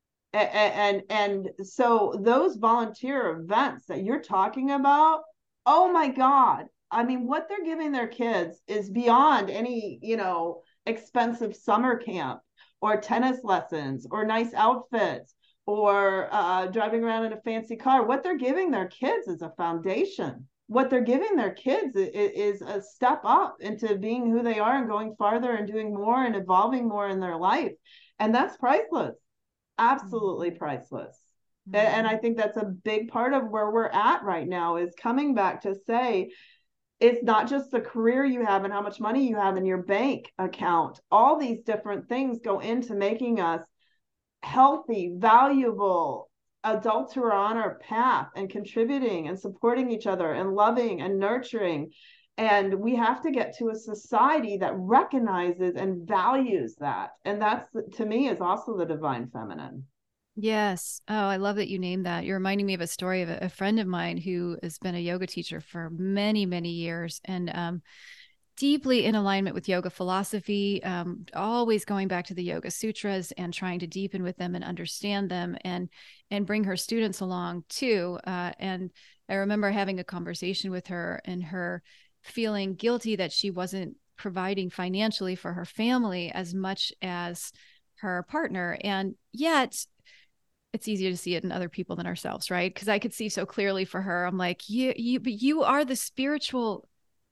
And, and and so those volunteer events that you're talking about, oh my God. I mean, what they're giving their kids is beyond any, you know, expensive summer camp or tennis lessons or nice outfits or uh, driving around in a fancy car. What they're giving their kids is a foundation. What they're giving their kids is, is a step up into being who they are and going farther and doing more and evolving more in their life. And that's priceless. Absolutely priceless. Mm-hmm. And I think that's a big part of where we're at right now, is coming back to say, it's not just the career you have and how much money you have in your bank account. All these different things go into making us healthy, valuable adults who are on our path and contributing and supporting each other and loving and nurturing. And we have to get to a society that recognizes and values that. And that's, to me, is also the divine feminine. Yes. Oh, I love that you named that. You're reminding me of a story of a, a friend of mine who has been a yoga teacher for many, many years, and um, deeply in alignment with yoga philosophy, um, always going back to the Yoga Sutras and trying to deepen with them and understand them, and and bring her students along too. Uh, and I remember having a conversation with her and her feeling guilty that she wasn't providing financially for her family as much as her partner. And yet it's easier to see it in other people than ourselves, right? Because I could see so clearly for her. I'm like, you, you, but you are the spiritual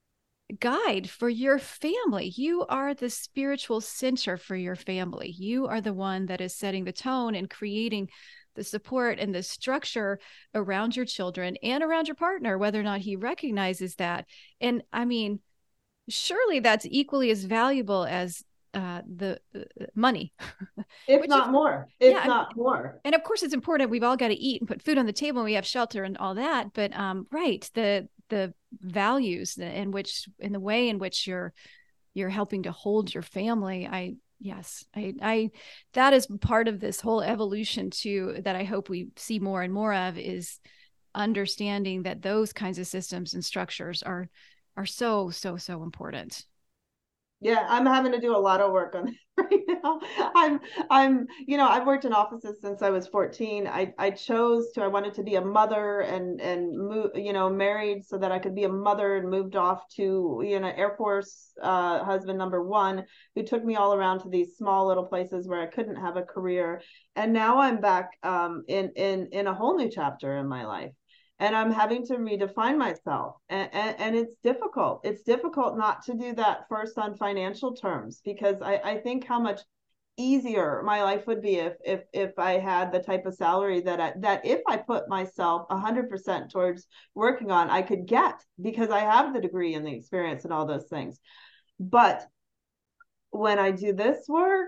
guide for your family. You are the spiritual center for your family. You are the one that is setting the tone and creating the support and the structure around your children and around your partner, whether or not he recognizes that. And I mean, surely that's equally as valuable as uh, the uh, money. If not is, more, if yeah, not more. And of course it's important. We've all got to eat and put food on the table, and we have shelter and all that. But um, right. The, the values in which, in the way in which you're, you're helping to hold your family. I, yes, I, I, that is part of this whole evolution too, that I hope we see more and more of, is understanding that those kinds of systems and structures are, are so, so, so important. Yeah, I'm having to do a lot of work on it right now. I'm, I'm, you know, I've worked in offices since I was fourteen. I, I chose to, I wanted to be a mother and, and move, you know, married so that I could be a mother, and moved off to, you know, Air Force uh, husband number one, who took me all around to these small little places where I couldn't have a career. And now I'm back um, in, in, in a whole new chapter in my life. And I'm having to redefine myself. And, and, and it's difficult. It's difficult not to do that first on financial terms, because I, I think how much easier my life would be if if if I had the type of salary that I, that if I put myself one hundred percent towards working on, I could get, because I have the degree and the experience and all those things. But when I do this work,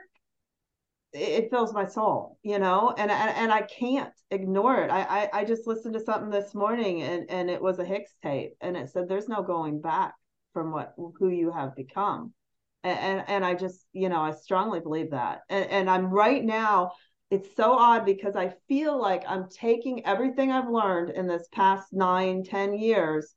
it fills my soul, you know, and, and, and I can't ignore it. I, I, I just listened to something this morning, and, and it was a Hicks tape, and it said, there's no going back from what, who you have become. And, and, and I just, you know, I strongly believe that. And, and I'm right now, it's so odd because I feel like I'm taking everything I've learned in this past nine, ten years,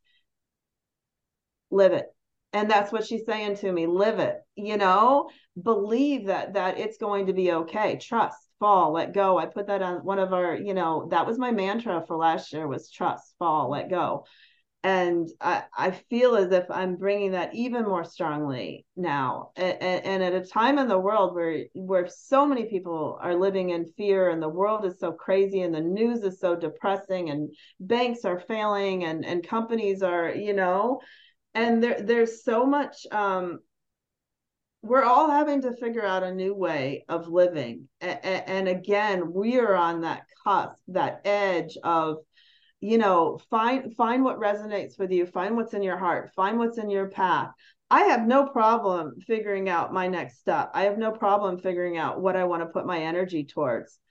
live it. And that's what she's saying to me, live it, you know, believe that, that it's going to be okay. Trust, fall, let go. I put that on one of our, you know, that was my mantra for last year, was trust, fall, let go. And I, I feel as if I'm bringing that even more strongly now. And, and at a time in the world where, where so many people are living in fear, and the world is so crazy, and the news is so depressing, and banks are failing, and, and companies are, you know, and there, there's so much, um, we're all having to figure out a new way of living. And, and again, we are on that cusp, that edge of, you know, find find what resonates with you, find what's in your heart, find what's in your path. I have no problem figuring out my next step. I have no problem figuring out what I want to put my energy towards.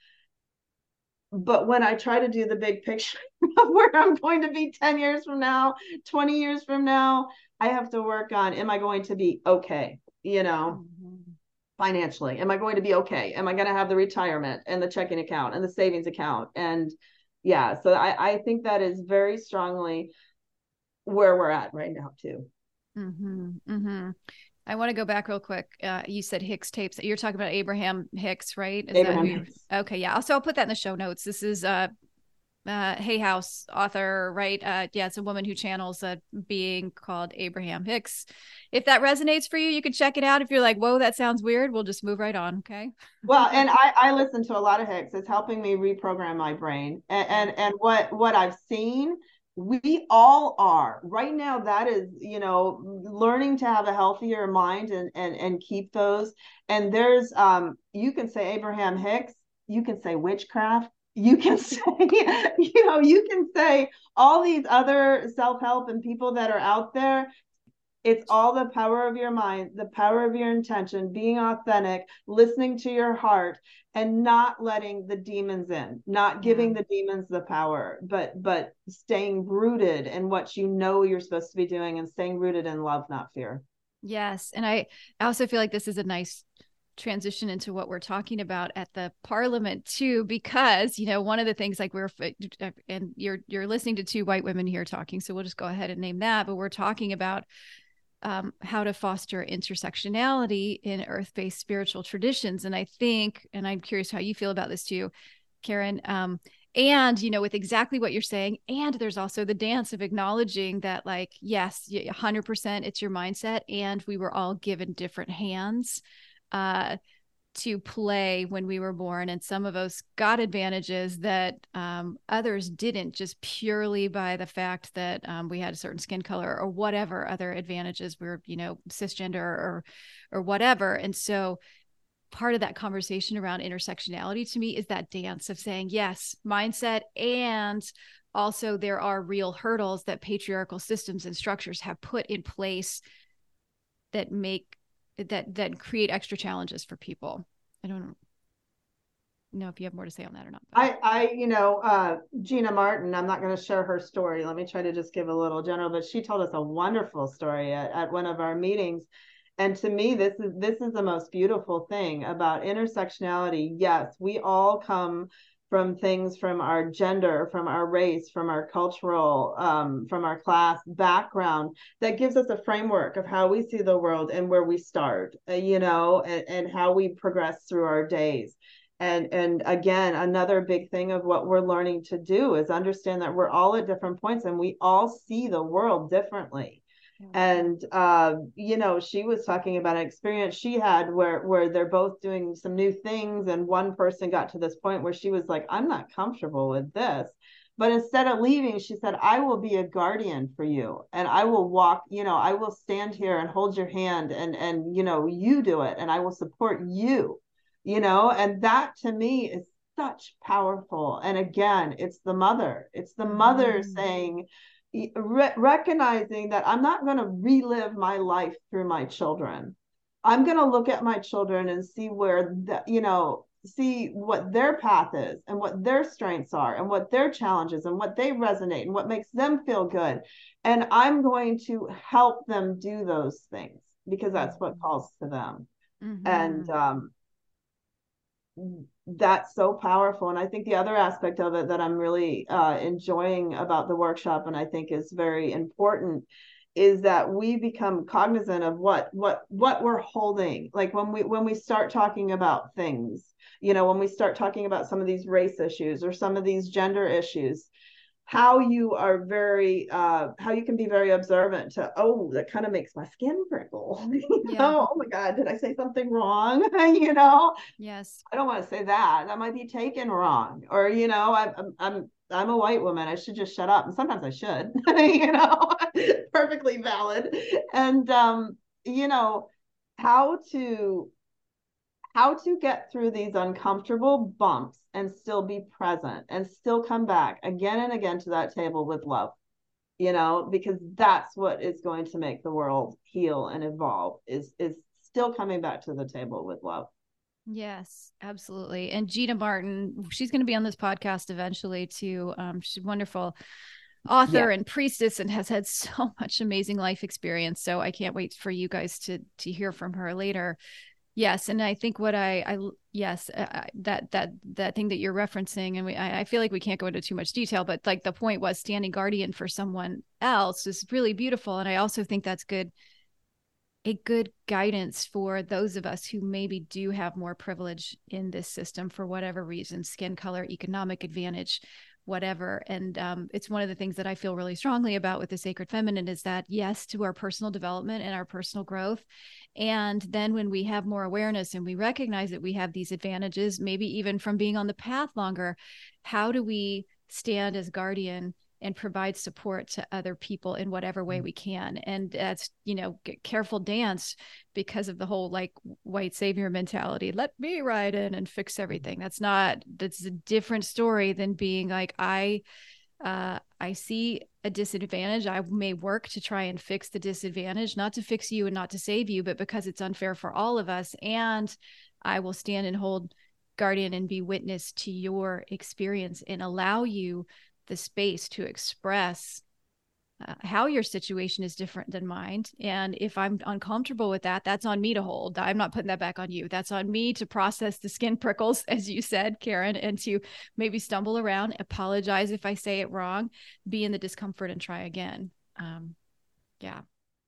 But when I try to do the big picture of where I'm going to be ten years from now, twenty years from now, I have to work on, am I going to be okay? You know, mm-hmm. financially, am I going to be okay? Am I going to have the retirement and the checking account and the savings account? And yeah, so I, I think that is very strongly where we're at right now too. Mm-hmm, mm-hmm. I want to go back real quick. Uh, you said Hicks tapes. You're talking about Abraham Hicks, right? Is Abraham that who Hicks. Okay, yeah. So I'll put that in the show notes. This is uh, uh, Hay House author, right? Uh, yeah, it's a woman who channels a being called Abraham Hicks. If that resonates for you, you can check it out. If you're like, whoa, that sounds weird, we'll just move right on, okay? Well, and I, I listen to a lot of Hicks. It's helping me reprogram my brain. And, and, and what, what I've seen, we all are right now. That is, you know, learning to have a healthier mind and, and, and keep those. And there's, um, you can say Abraham Hicks, you can say witchcraft, you can say, you know, you can say all these other self-help and people that are out there. It's all the power of your mind, the power of your intention, being authentic, listening to your heart, and not letting the demons in, not giving yeah. the demons the power, but but staying rooted in what you know you're supposed to be doing, and staying rooted in love, not fear. Yes. And I, I also feel like this is a nice transition into what we're talking about at the Parliament too, because, you know, one of the things, like we're, and you're, you're listening to two white women here talking, so we'll just go ahead and name that, but we're talking about Um, how to foster intersectionality in earth-based spiritual traditions. And I think, and I'm curious how you feel about this too, Karen, um, and, you know, with exactly what you're saying. And there's also the dance of acknowledging that, like, yes, one hundred percent it's your mindset. And we were all given different hands uh, to play when we were born. And some of us got advantages that um, others didn't, just purely by the fact that um, we had a certain skin color or whatever other advantages. We're, you know, cisgender or, or whatever. And so part of that conversation around intersectionality to me is that dance of saying, yes, mindset. And also there are real hurdles that patriarchal systems and structures have put in place that make that that create extra challenges for people. I don't know if you have more to say on that or not. But. I, I, you know, uh, Gina Martin, I'm not going to share her story. Let me try to just give a little general, but she told us a wonderful story at, at one of our meetings. And to me, this is, this is the most beautiful thing about intersectionality. Yes, we all come from things, from our gender, from our race, from our cultural, um, from our class background, that gives us a framework of how we see the world and where we start, uh, you know, and, and how we progress through our days. And, and again, another big thing of what we're learning to do is understand that we're all at different points and we all see the world differently. And, uh, you know, she was talking about an experience she had where, where they're both doing some new things. And one person got to this point where she was like, I'm not comfortable with this. But instead of leaving, she said, I will be a guardian for you. And I will walk, you know, I will stand here and hold your hand and, and, you know, you do it. And I will support you, you know, and that to me is such powerful. And again, it's the mother, it's the mother mm-hmm. saying, Re- recognizing that I'm not going to relive my life through my children. I'm going to look at my children and see where, the, you know, see what their path is and what their strengths are and what their challenges and what they resonate and what makes them feel good. And I'm going to help them do those things because that's what calls to them. Mm-hmm. And, um, that's so powerful. And I think the other aspect of it that I'm really uh, enjoying about the workshop, and I think is very important, is that we become cognizant of what what what we're holding. Like when we when we start talking about things, you know, when we start talking about some of these race issues or some of these gender issues, how you are very uh how you can be very observant to, oh, that kind of makes my skin prickle. You Yeah. know, oh my God, did I say something wrong? You know, Yes. I don't want to say that. That might be taken wrong. Or, you know, I'm I'm I'm I'm a white woman. I should just shut up. And sometimes I should, you know, perfectly valid. And um, you know, how to how to get through these uncomfortable bumps and still be present and still come back again and again to that table with love, you know, because that's what is going to make the world heal and evolve, is is still coming back to the table with love. Yes, absolutely. And Gina Martin, she's going to be on this podcast eventually too. Um, she's a wonderful author Yeah. and priestess and has had so much amazing life experience. So I can't wait for you guys to to hear from her later. Yes, and I think what I, I yes, uh, that that that thing that you're referencing, and we, I, I feel like we can't go into too much detail, but like the point was standing guardian for someone else is really beautiful, and I also think that's good, a good guidance for those of us who maybe do have more privilege in this system for whatever reason, skin color, economic advantage, whatever. And um, it's one of the things that I feel really strongly about with the Sacred Feminine is that yes, to our personal development and our personal growth. And then when we have more awareness and we recognize that we have these advantages, maybe even from being on the path longer, how do we stand as guardian and provide support to other people in whatever way we can? And that's, you know, careful dance because of the whole like white savior mentality. Let me ride in and fix everything. That's not, that's a different story than being like, I, uh, I see a disadvantage. I may work to try and fix the disadvantage, not to fix you and not to save you, but because it's unfair for all of us. And I will stand and hold guardian and be witness to your experience and allow you the space to express uh, how your situation is different than mine. And if I'm uncomfortable with that, that's on me to hold. I'm not putting that back on you. That's on me to process the skin prickles, as you said, Karen, and to maybe stumble around, apologize if I say it wrong, be in the discomfort and try again. Um, yeah.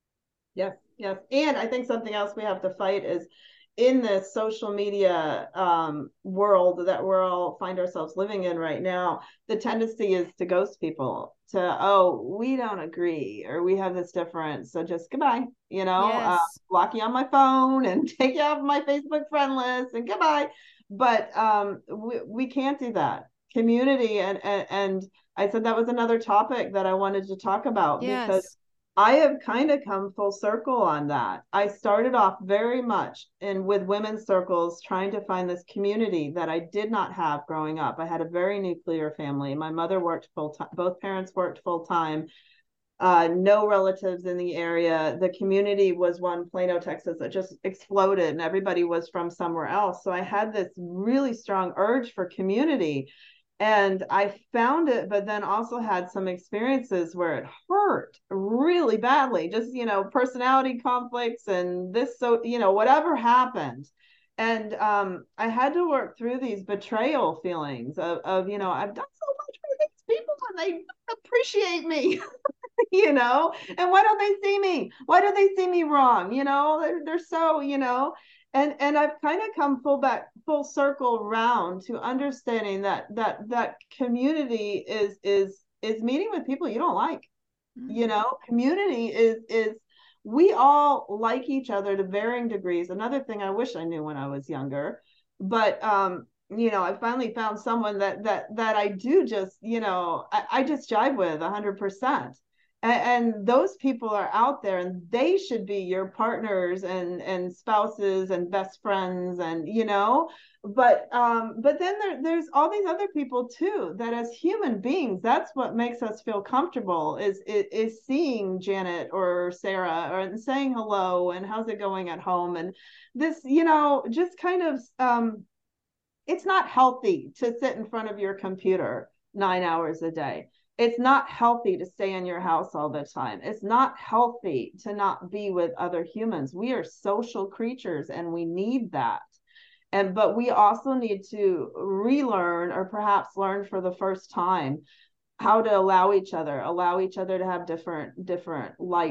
Yes, yes. And I think something else we have to fight is in this social media um, world that we're all find ourselves living in right now, the tendency is to ghost people, to, oh, we don't agree, or we have this difference, so just goodbye, you know, uh, Yes. block you on my phone and take you off my Facebook friend list and goodbye. But um, we, we can't do that. Community, and, and, and I said that was another topic that I wanted to talk about, because Yes. I have kind of come full circle on that. I started off very much in with women's circles trying to find this community that I did not have growing up. I had a very nuclear family. My mother worked full time, both parents worked full time. Uh, no relatives in the area. The community was one, Plano, Texas, that just exploded, and everybody was from somewhere else. So I had this really strong urge for community, and I found it, but then also had some experiences where it hurt really badly, just, you know, personality conflicts and this, so, you know, whatever happened. And um, I had to work through these betrayal feelings of, of, you know, I've done so much for these people and they don't appreciate me. You know, and why don't they see me? Why do they see me wrong? You know, they're, they're so, you know, and and I've kind of come full back full circle around to understanding that that that community is is is meeting with people you don't like. You Mm-hmm. know, community is is we all like each other to varying degrees. Another thing I wish I knew when I was younger, but um you know, I finally found someone that that that I do just, you know, I, I just jive with a hundred percent. And, and those people are out there, and they should be your partners and and spouses and best friends, and you know, but um but then there, there's all these other people too, that as human beings, that's what makes us feel comfortable, is is, is seeing Janet or Sarah or saying hello and how's it going at home, and this, you know, just kind of um it's not healthy to sit in front of your computer nine hours a day. It's not healthy to stay in your house all the time. It's not healthy to not be with other humans. We are social creatures and we need that. And but we also need to relearn, or perhaps learn for the first time, how to allow each other, allow each other to have different different likes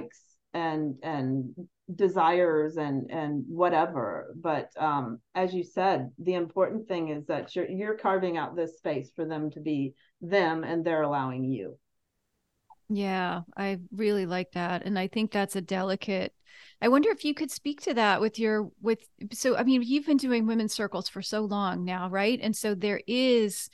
and and desires and and whatever. But um as you said, the important thing is that you're you're carving out this space for them to be them, and they're allowing you. Yeah, I really like that. And I think that's a delicate, I wonder if you could speak to that with your, with, so, I mean, you've been doing women's circles for so long now, right? And so there is,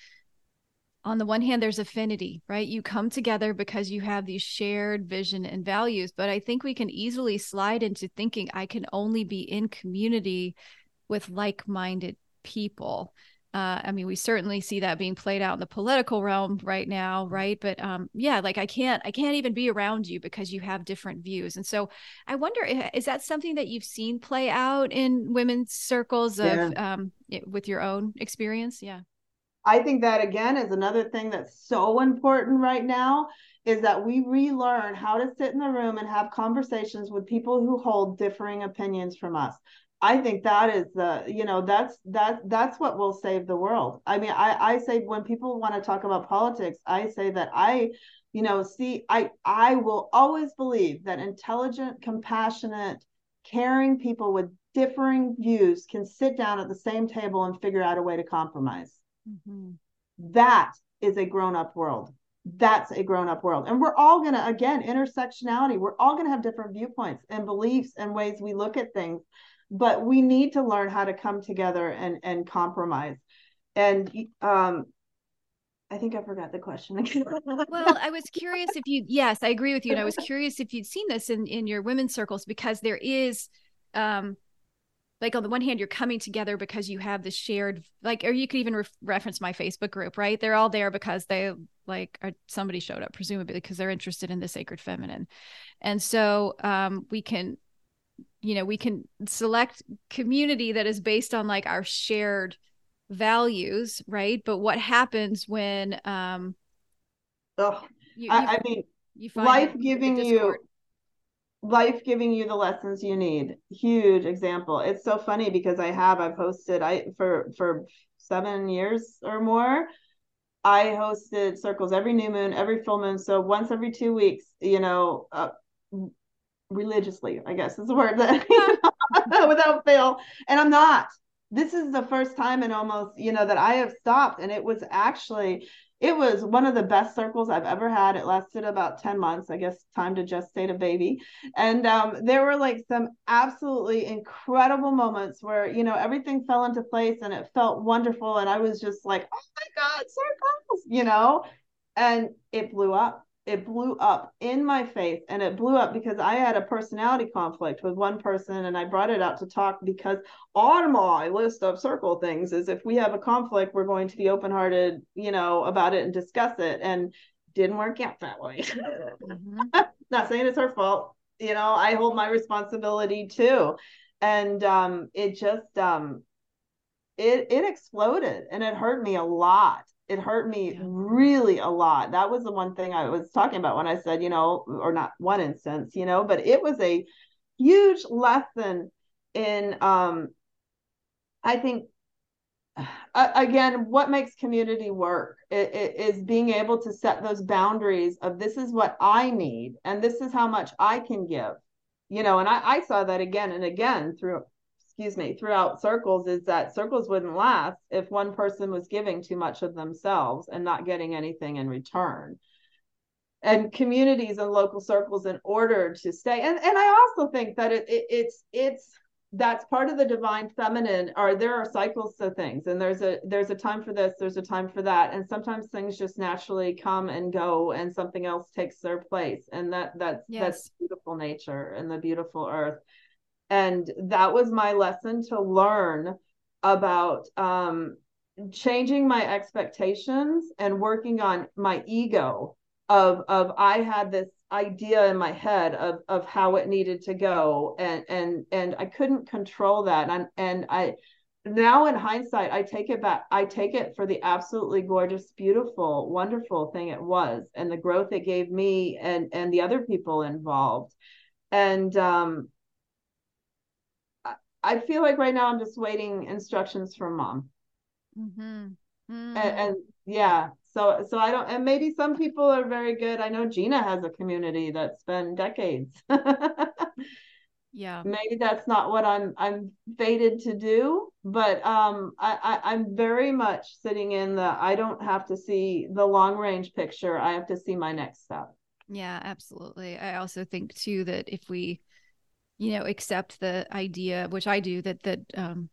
on the one hand, there's affinity, right? You come together because you have these shared vision and values. But I think we can easily slide into thinking I can only be in community with like-minded people. Uh, I mean, we certainly see that being played out in the political realm right now, right? But um, yeah, like I can't, I can't even be around you because you have different views. And so, I wonder, is that something that you've seen play out in women's circles of Yeah. um, it, with your own experience? Yeah. I think that again is another thing that's so important right now, is that we relearn how to sit in the room and have conversations with people who hold differing opinions from us. I think that is the, you know, that's that that's what will save the world. I mean, I I say when people want to talk about politics, I say that I, you know, see, I I will always believe that intelligent, compassionate, caring people with differing views can sit down at the same table and figure out a way to compromise. Mm-hmm. That is a grown-up world. That's a grown-up world. And we're all going to, again, intersectionality, we're all going to have different viewpoints and beliefs and ways we look at things, but we need to learn how to come together and, and compromise. And um, I think I forgot the question. Well, I was curious if you, yes, I agree with you. And I was curious if you'd seen this in, in your women's circles, because there is, um, like on the one hand, you're coming together because you have this shared, like, or you could even re- reference my Facebook group, right? They're all there because they like, or somebody showed up, presumably because they're interested in the sacred feminine. And so um, we can, you know, we can select community that is based on like our shared values, right? But what happens when, um, oh, you, I, you, I mean, you find life the, giving the you life giving you the lessons you need. Huge example. It's so funny because I have I've hosted I for for seven years or more. I hosted circles every new moon, every full moon, so once every two weeks, you know, uh, religiously, I guess is the word that without fail. And I'm not. This is the first time in almost, you know, that I have stopped. And it was actually, it was one of the best circles I've ever had. It lasted about ten months, I guess, time to gestate a baby. And um, there were like some absolutely incredible moments where, you know, everything fell into place and it felt wonderful. And I was just like, oh my God, circles, you know, and it blew up. It blew up in my face, and it blew up because I had a personality conflict with one person, and I brought it out to talk because on my list of circle things is if we have a conflict, we're going to be open-hearted, you know, about it and discuss it. And didn't work out that way. Mm-hmm. Not saying it's her fault. You know, I hold my responsibility too. And um, it just um, it it exploded, and it hurt me a lot. It hurt me yeah. really a lot. That was the one thing I was talking about when I said, you know, or not one instance, you know, but it was a huge lesson in, um, I think, uh, again, what makes community work it, it is being able to set those boundaries of this is what I need and this is how much I can give, you know, and I, I saw that again and again through excuse me, throughout circles, is that circles wouldn't last if one person was giving too much of themselves and not getting anything in return. And communities and local circles, in order to stay, and, and I also think that it, it it's it's that's part of the divine feminine, or there are cycles to things, and there's a there's a time for this, there's a time for that, and sometimes things just naturally come and go and something else takes their place, and that that's yes. that's beautiful nature and the beautiful earth. And that was my lesson to learn about um, changing my expectations and working on my ego of, of I had this idea in my head of, of how it needed to go. And, and, and I couldn't control that. And, and I, now in hindsight, I take it back. I take it for the absolutely gorgeous, beautiful, wonderful thing it was, and the growth it gave me and, and the other people involved. And, um, I feel like right now I'm just waiting instructions from mom. Mm-hmm. Mm. And, and yeah, so so I don't, and maybe some people are very good. I know Gina has a community that's been decades. Yeah. Maybe that's not what I'm I'm fated to do, but um I, I I'm very much sitting in the I don't have to see the long range picture. I have to see my next step. Yeah, absolutely. I also think too that if we, you know, accept the idea, which I do, that that um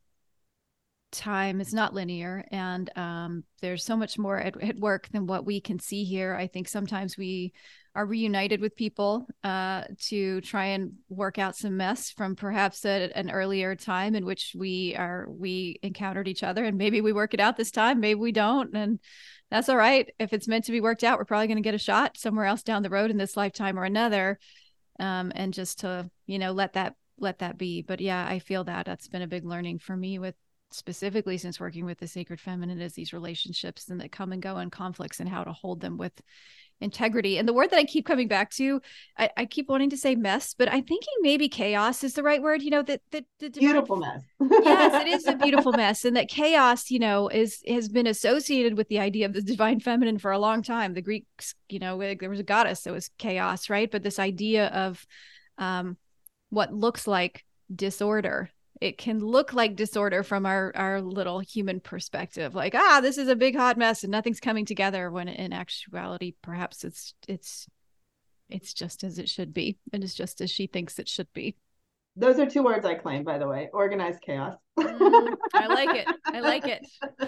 time is not linear, and um, there's so much more at, at work than what we can see here. I think sometimes we are reunited with people uh, to try and work out some mess from perhaps a, an earlier time in which we are we encountered each other, and maybe we work it out this time, maybe we don't, and that's all right. If it's meant to be worked out, we're probably going to get a shot somewhere else down the road in this lifetime or another, um, and just to, you know, let that let that be. But yeah, I feel that that's been a big learning for me, with specifically since working with the sacred feminine, is these relationships and that come and go and conflicts, and how to hold them with integrity. And the word that I keep coming back to, I, I keep wanting to say mess, but I'm thinking maybe chaos is the right word. You know, that that the divine, beautiful mess. Yes, it is a beautiful mess, and that chaos, you know, is has been associated with the idea of the divine feminine for a long time. The Greeks, you know, there was a goddess that was chaos, right? But this idea of um, what looks like disorder, it can look like disorder from our our little human perspective, like, ah, this is a big hot mess and nothing's coming together, when in actuality perhaps it's it's it's just as it should be, and it's just as she thinks it should be. Those are two words I claim, by the way. Organized chaos. mm, I like it. I like it.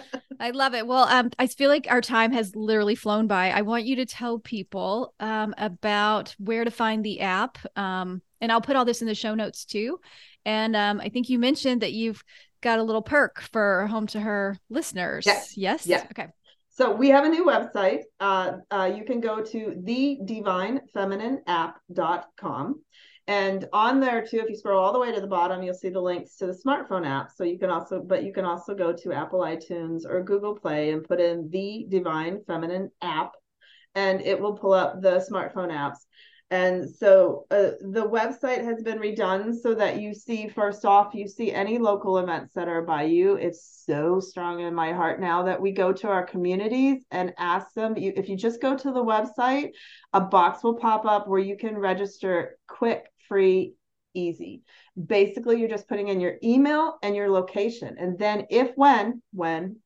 I love it. Well, um, I feel like our time has literally flown by. I want you to tell people um, about where to find the app. Um, and I'll put all this in the show notes too. And um, I think you mentioned that you've got a little perk for Home to Her listeners. Yes. Yes? Yes. Okay. So we have a new website. Uh, uh, you can go to the divine feminine app dot com. And on there too, if you scroll all the way to the bottom, you'll see the links to the smartphone app. So you can also, but you can also go to Apple iTunes or Google Play and put in the Divine Feminine app, and it will pull up the smartphone apps. And so uh, the website has been redone so that you see, first off, you see any local events that are by you. It's so strong in my heart now that we go to our communities and ask them. You, if you just go to the website, a box will pop up where you can register quick, free, easy. Basically, you're just putting in your email and your location. And then if, when, when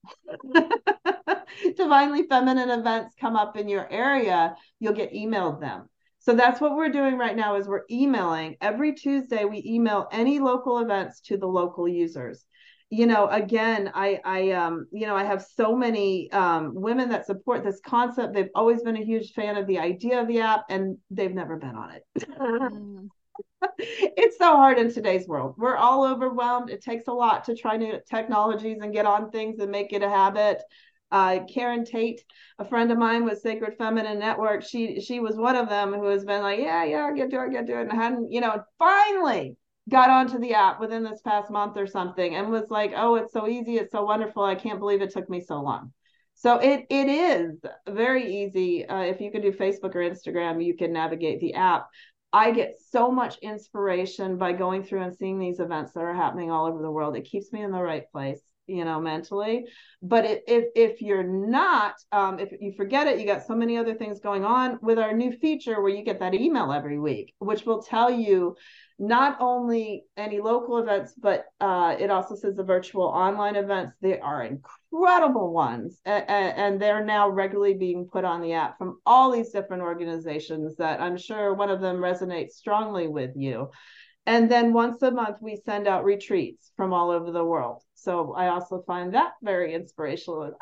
divinely feminine events come up in your area, you'll get emailed them. So that's what we're doing right now, is we're emailing. Every Tuesday, we email any local events to the local users. You know, again, I, I, um, you know, I have so many um, women that support this concept. They've always been a huge fan of the idea of the app, and they've never been on it. Mm. It's so hard in today's world. We're all overwhelmed. It takes a lot to try new technologies and get on things and make it a habit. Uh, Karen Tate, a friend of mine with Sacred Feminine Network, she she was one of them who has been like, yeah, yeah, get to it, get to it, and hadn't, you know, finally got onto the app within this past month or something, and was like, oh, it's so easy, it's so wonderful. I can't believe it took me so long. So it it is very easy. Uh, if you can do Facebook or Instagram, you can navigate the app. I get so much inspiration by going through and seeing these events that are happening all over the world. It keeps me in the right place, you know, mentally. But it, if if you're not, um, if you forget it, you got so many other things going on. With our new feature where you get that email every week, which will tell you not only any local events, but uh, it also says the virtual online events. They are incredible ones, and, and they're now regularly being put on the app from all these different organizations that I'm sure one of them resonates strongly with you. And then once a month, we send out retreats from all over the world. So I also find that very inspirational. I want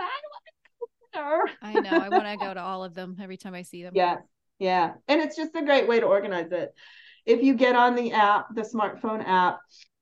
to go there. I know. I want to go to all of them every time I see them. Yeah. Yeah. And it's just a great way to organize it. If you get on the app, the smartphone app,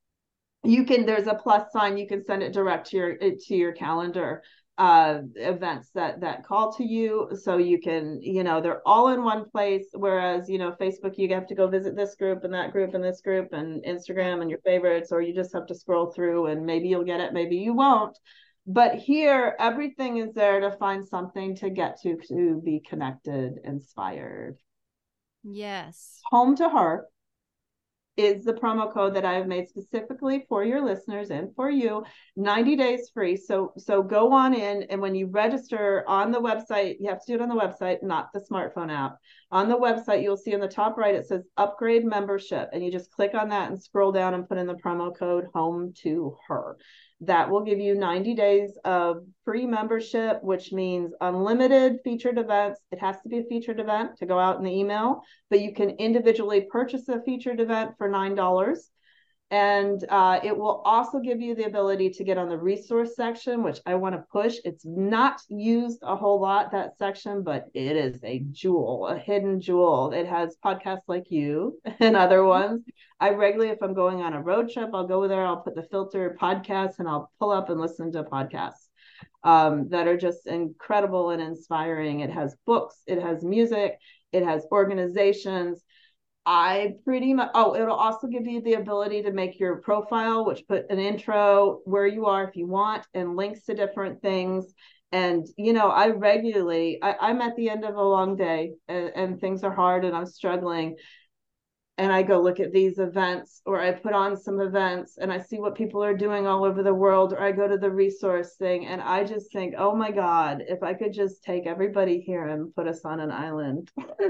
you can, there's a plus sign, you can send it direct to your, to your calendar, uh, events that, that call to you. So you can, you know, they're all in one place. Whereas, you know, Facebook, you have to go visit this group and that group and this group, and Instagram and your favorites, or you just have to scroll through and maybe you'll get it, maybe you won't. But here, everything is there to find something to get to, to be connected, inspired. Yes. Home to Her is the promo code that I have made specifically for your listeners and for you, ninety days free. So, so go on in, and when you register on the website, you have to do it on the website, not the smartphone app. On the website, you'll see on the top right, it says upgrade membership, and you just click on that and scroll down and put in the promo code home to her. That will give you ninety days of free membership, which means unlimited featured events. It has to be a featured event to go out in the email, but you can individually purchase a featured event for nine dollars. And uh, it will also give you the ability to get on the resource section, which I want to push. It's not used a whole lot, that section, but it is a jewel, a hidden jewel. It has podcasts like you and other ones. I regularly, if I'm going on a road trip, I'll go there, I'll put the filter podcasts, and I'll pull up and listen to podcasts um, that are just incredible and inspiring. It has books, it has music, it has organizations. I pretty much, oh, it'll also give you the ability to make your profile, which put an intro, where you are if you want, and links to different things. And, you know, I regularly, I, I'm at the end of a long day and, and things are hard and I'm struggling. And I go look at these events, or I put on some events and I see what people are doing all over the world, or I go to the resource thing and I just think, oh my God, if I could just take everybody here and put us on an island.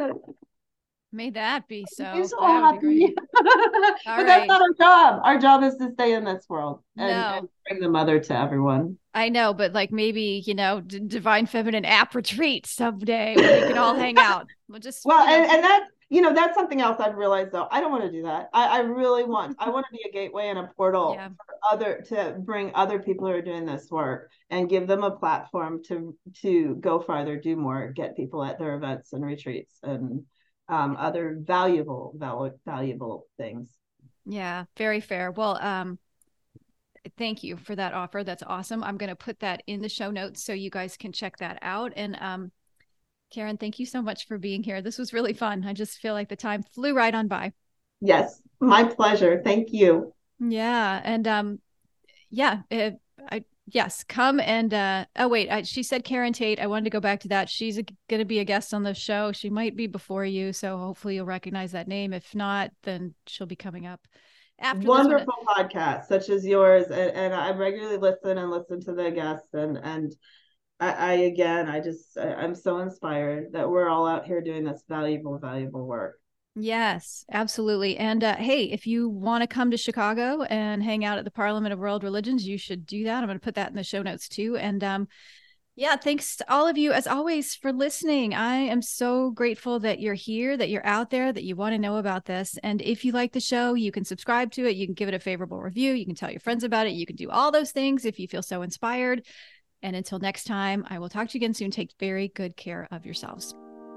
May that be so. I'm so that happy. But right. That's not our job. Our job is to stay in this world and, no. and bring the mother to everyone. I know, but like maybe, you know, D- Divine Feminine app retreat someday where we can all hang out. We'll just well, you know. and, and that's, you know, that's something else I've realized though. I don't want to do that. I, I really want, I want to be a gateway and a portal yeah. for other, to bring other people who are doing this work and give them a platform to, to go farther, do more, get people at their events and retreats and um, other valuable, val- valuable things. Yeah, very fair. Well, um, thank you for that offer. That's awesome. I'm going to put that in the show notes so you guys can check that out. And um, Karen, thank you so much for being here. This was really fun. I just feel like the time flew right on by. Yes, my pleasure. Thank you. Yeah. And um, yeah, it, I, yes, come and, uh, oh wait, I, she said Karen Tate. I wanted to go back to that. She's going to be a guest on the show. She might be before you. So hopefully you'll recognize that name. If not, then she'll be coming up after. Wonderful podcasts such as yours. And, and I regularly listen and listen to the guests and, and I, I again, I just, I, I'm so inspired that we're all out here doing this valuable, valuable work. Yes, absolutely. And uh, hey, if you want to come to Chicago and hang out at the Parliament of World Religions, you should do that. I'm going to put that in the show notes too. And um, yeah, thanks to all of you, as always, for listening. I am so grateful that you're here, that you're out there, that you want to know about this. And if you like the show, you can subscribe to it. You can give it a favorable review. You can tell your friends about it. You can do all those things if you feel so inspired. And until next time, I will talk to you again soon. Take very good care of yourselves.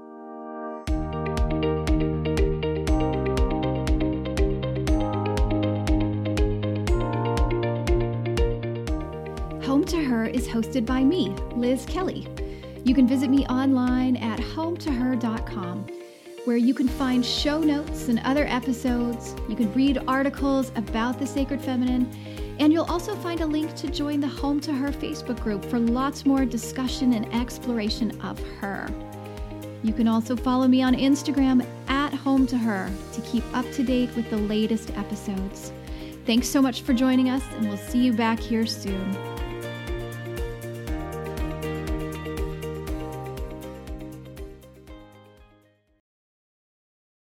Home to Her is hosted by me, Liz Kelly. You can visit me online at home to her dot com, where you can find show notes and other episodes. You can read articles about the Sacred Feminine, and you'll also find a link to join the Home to Her Facebook group for lots more discussion and exploration of her. You can also follow me on Instagram at Home to Her to keep up to date with the latest episodes. Thanks so much for joining us, and we'll see you back here soon.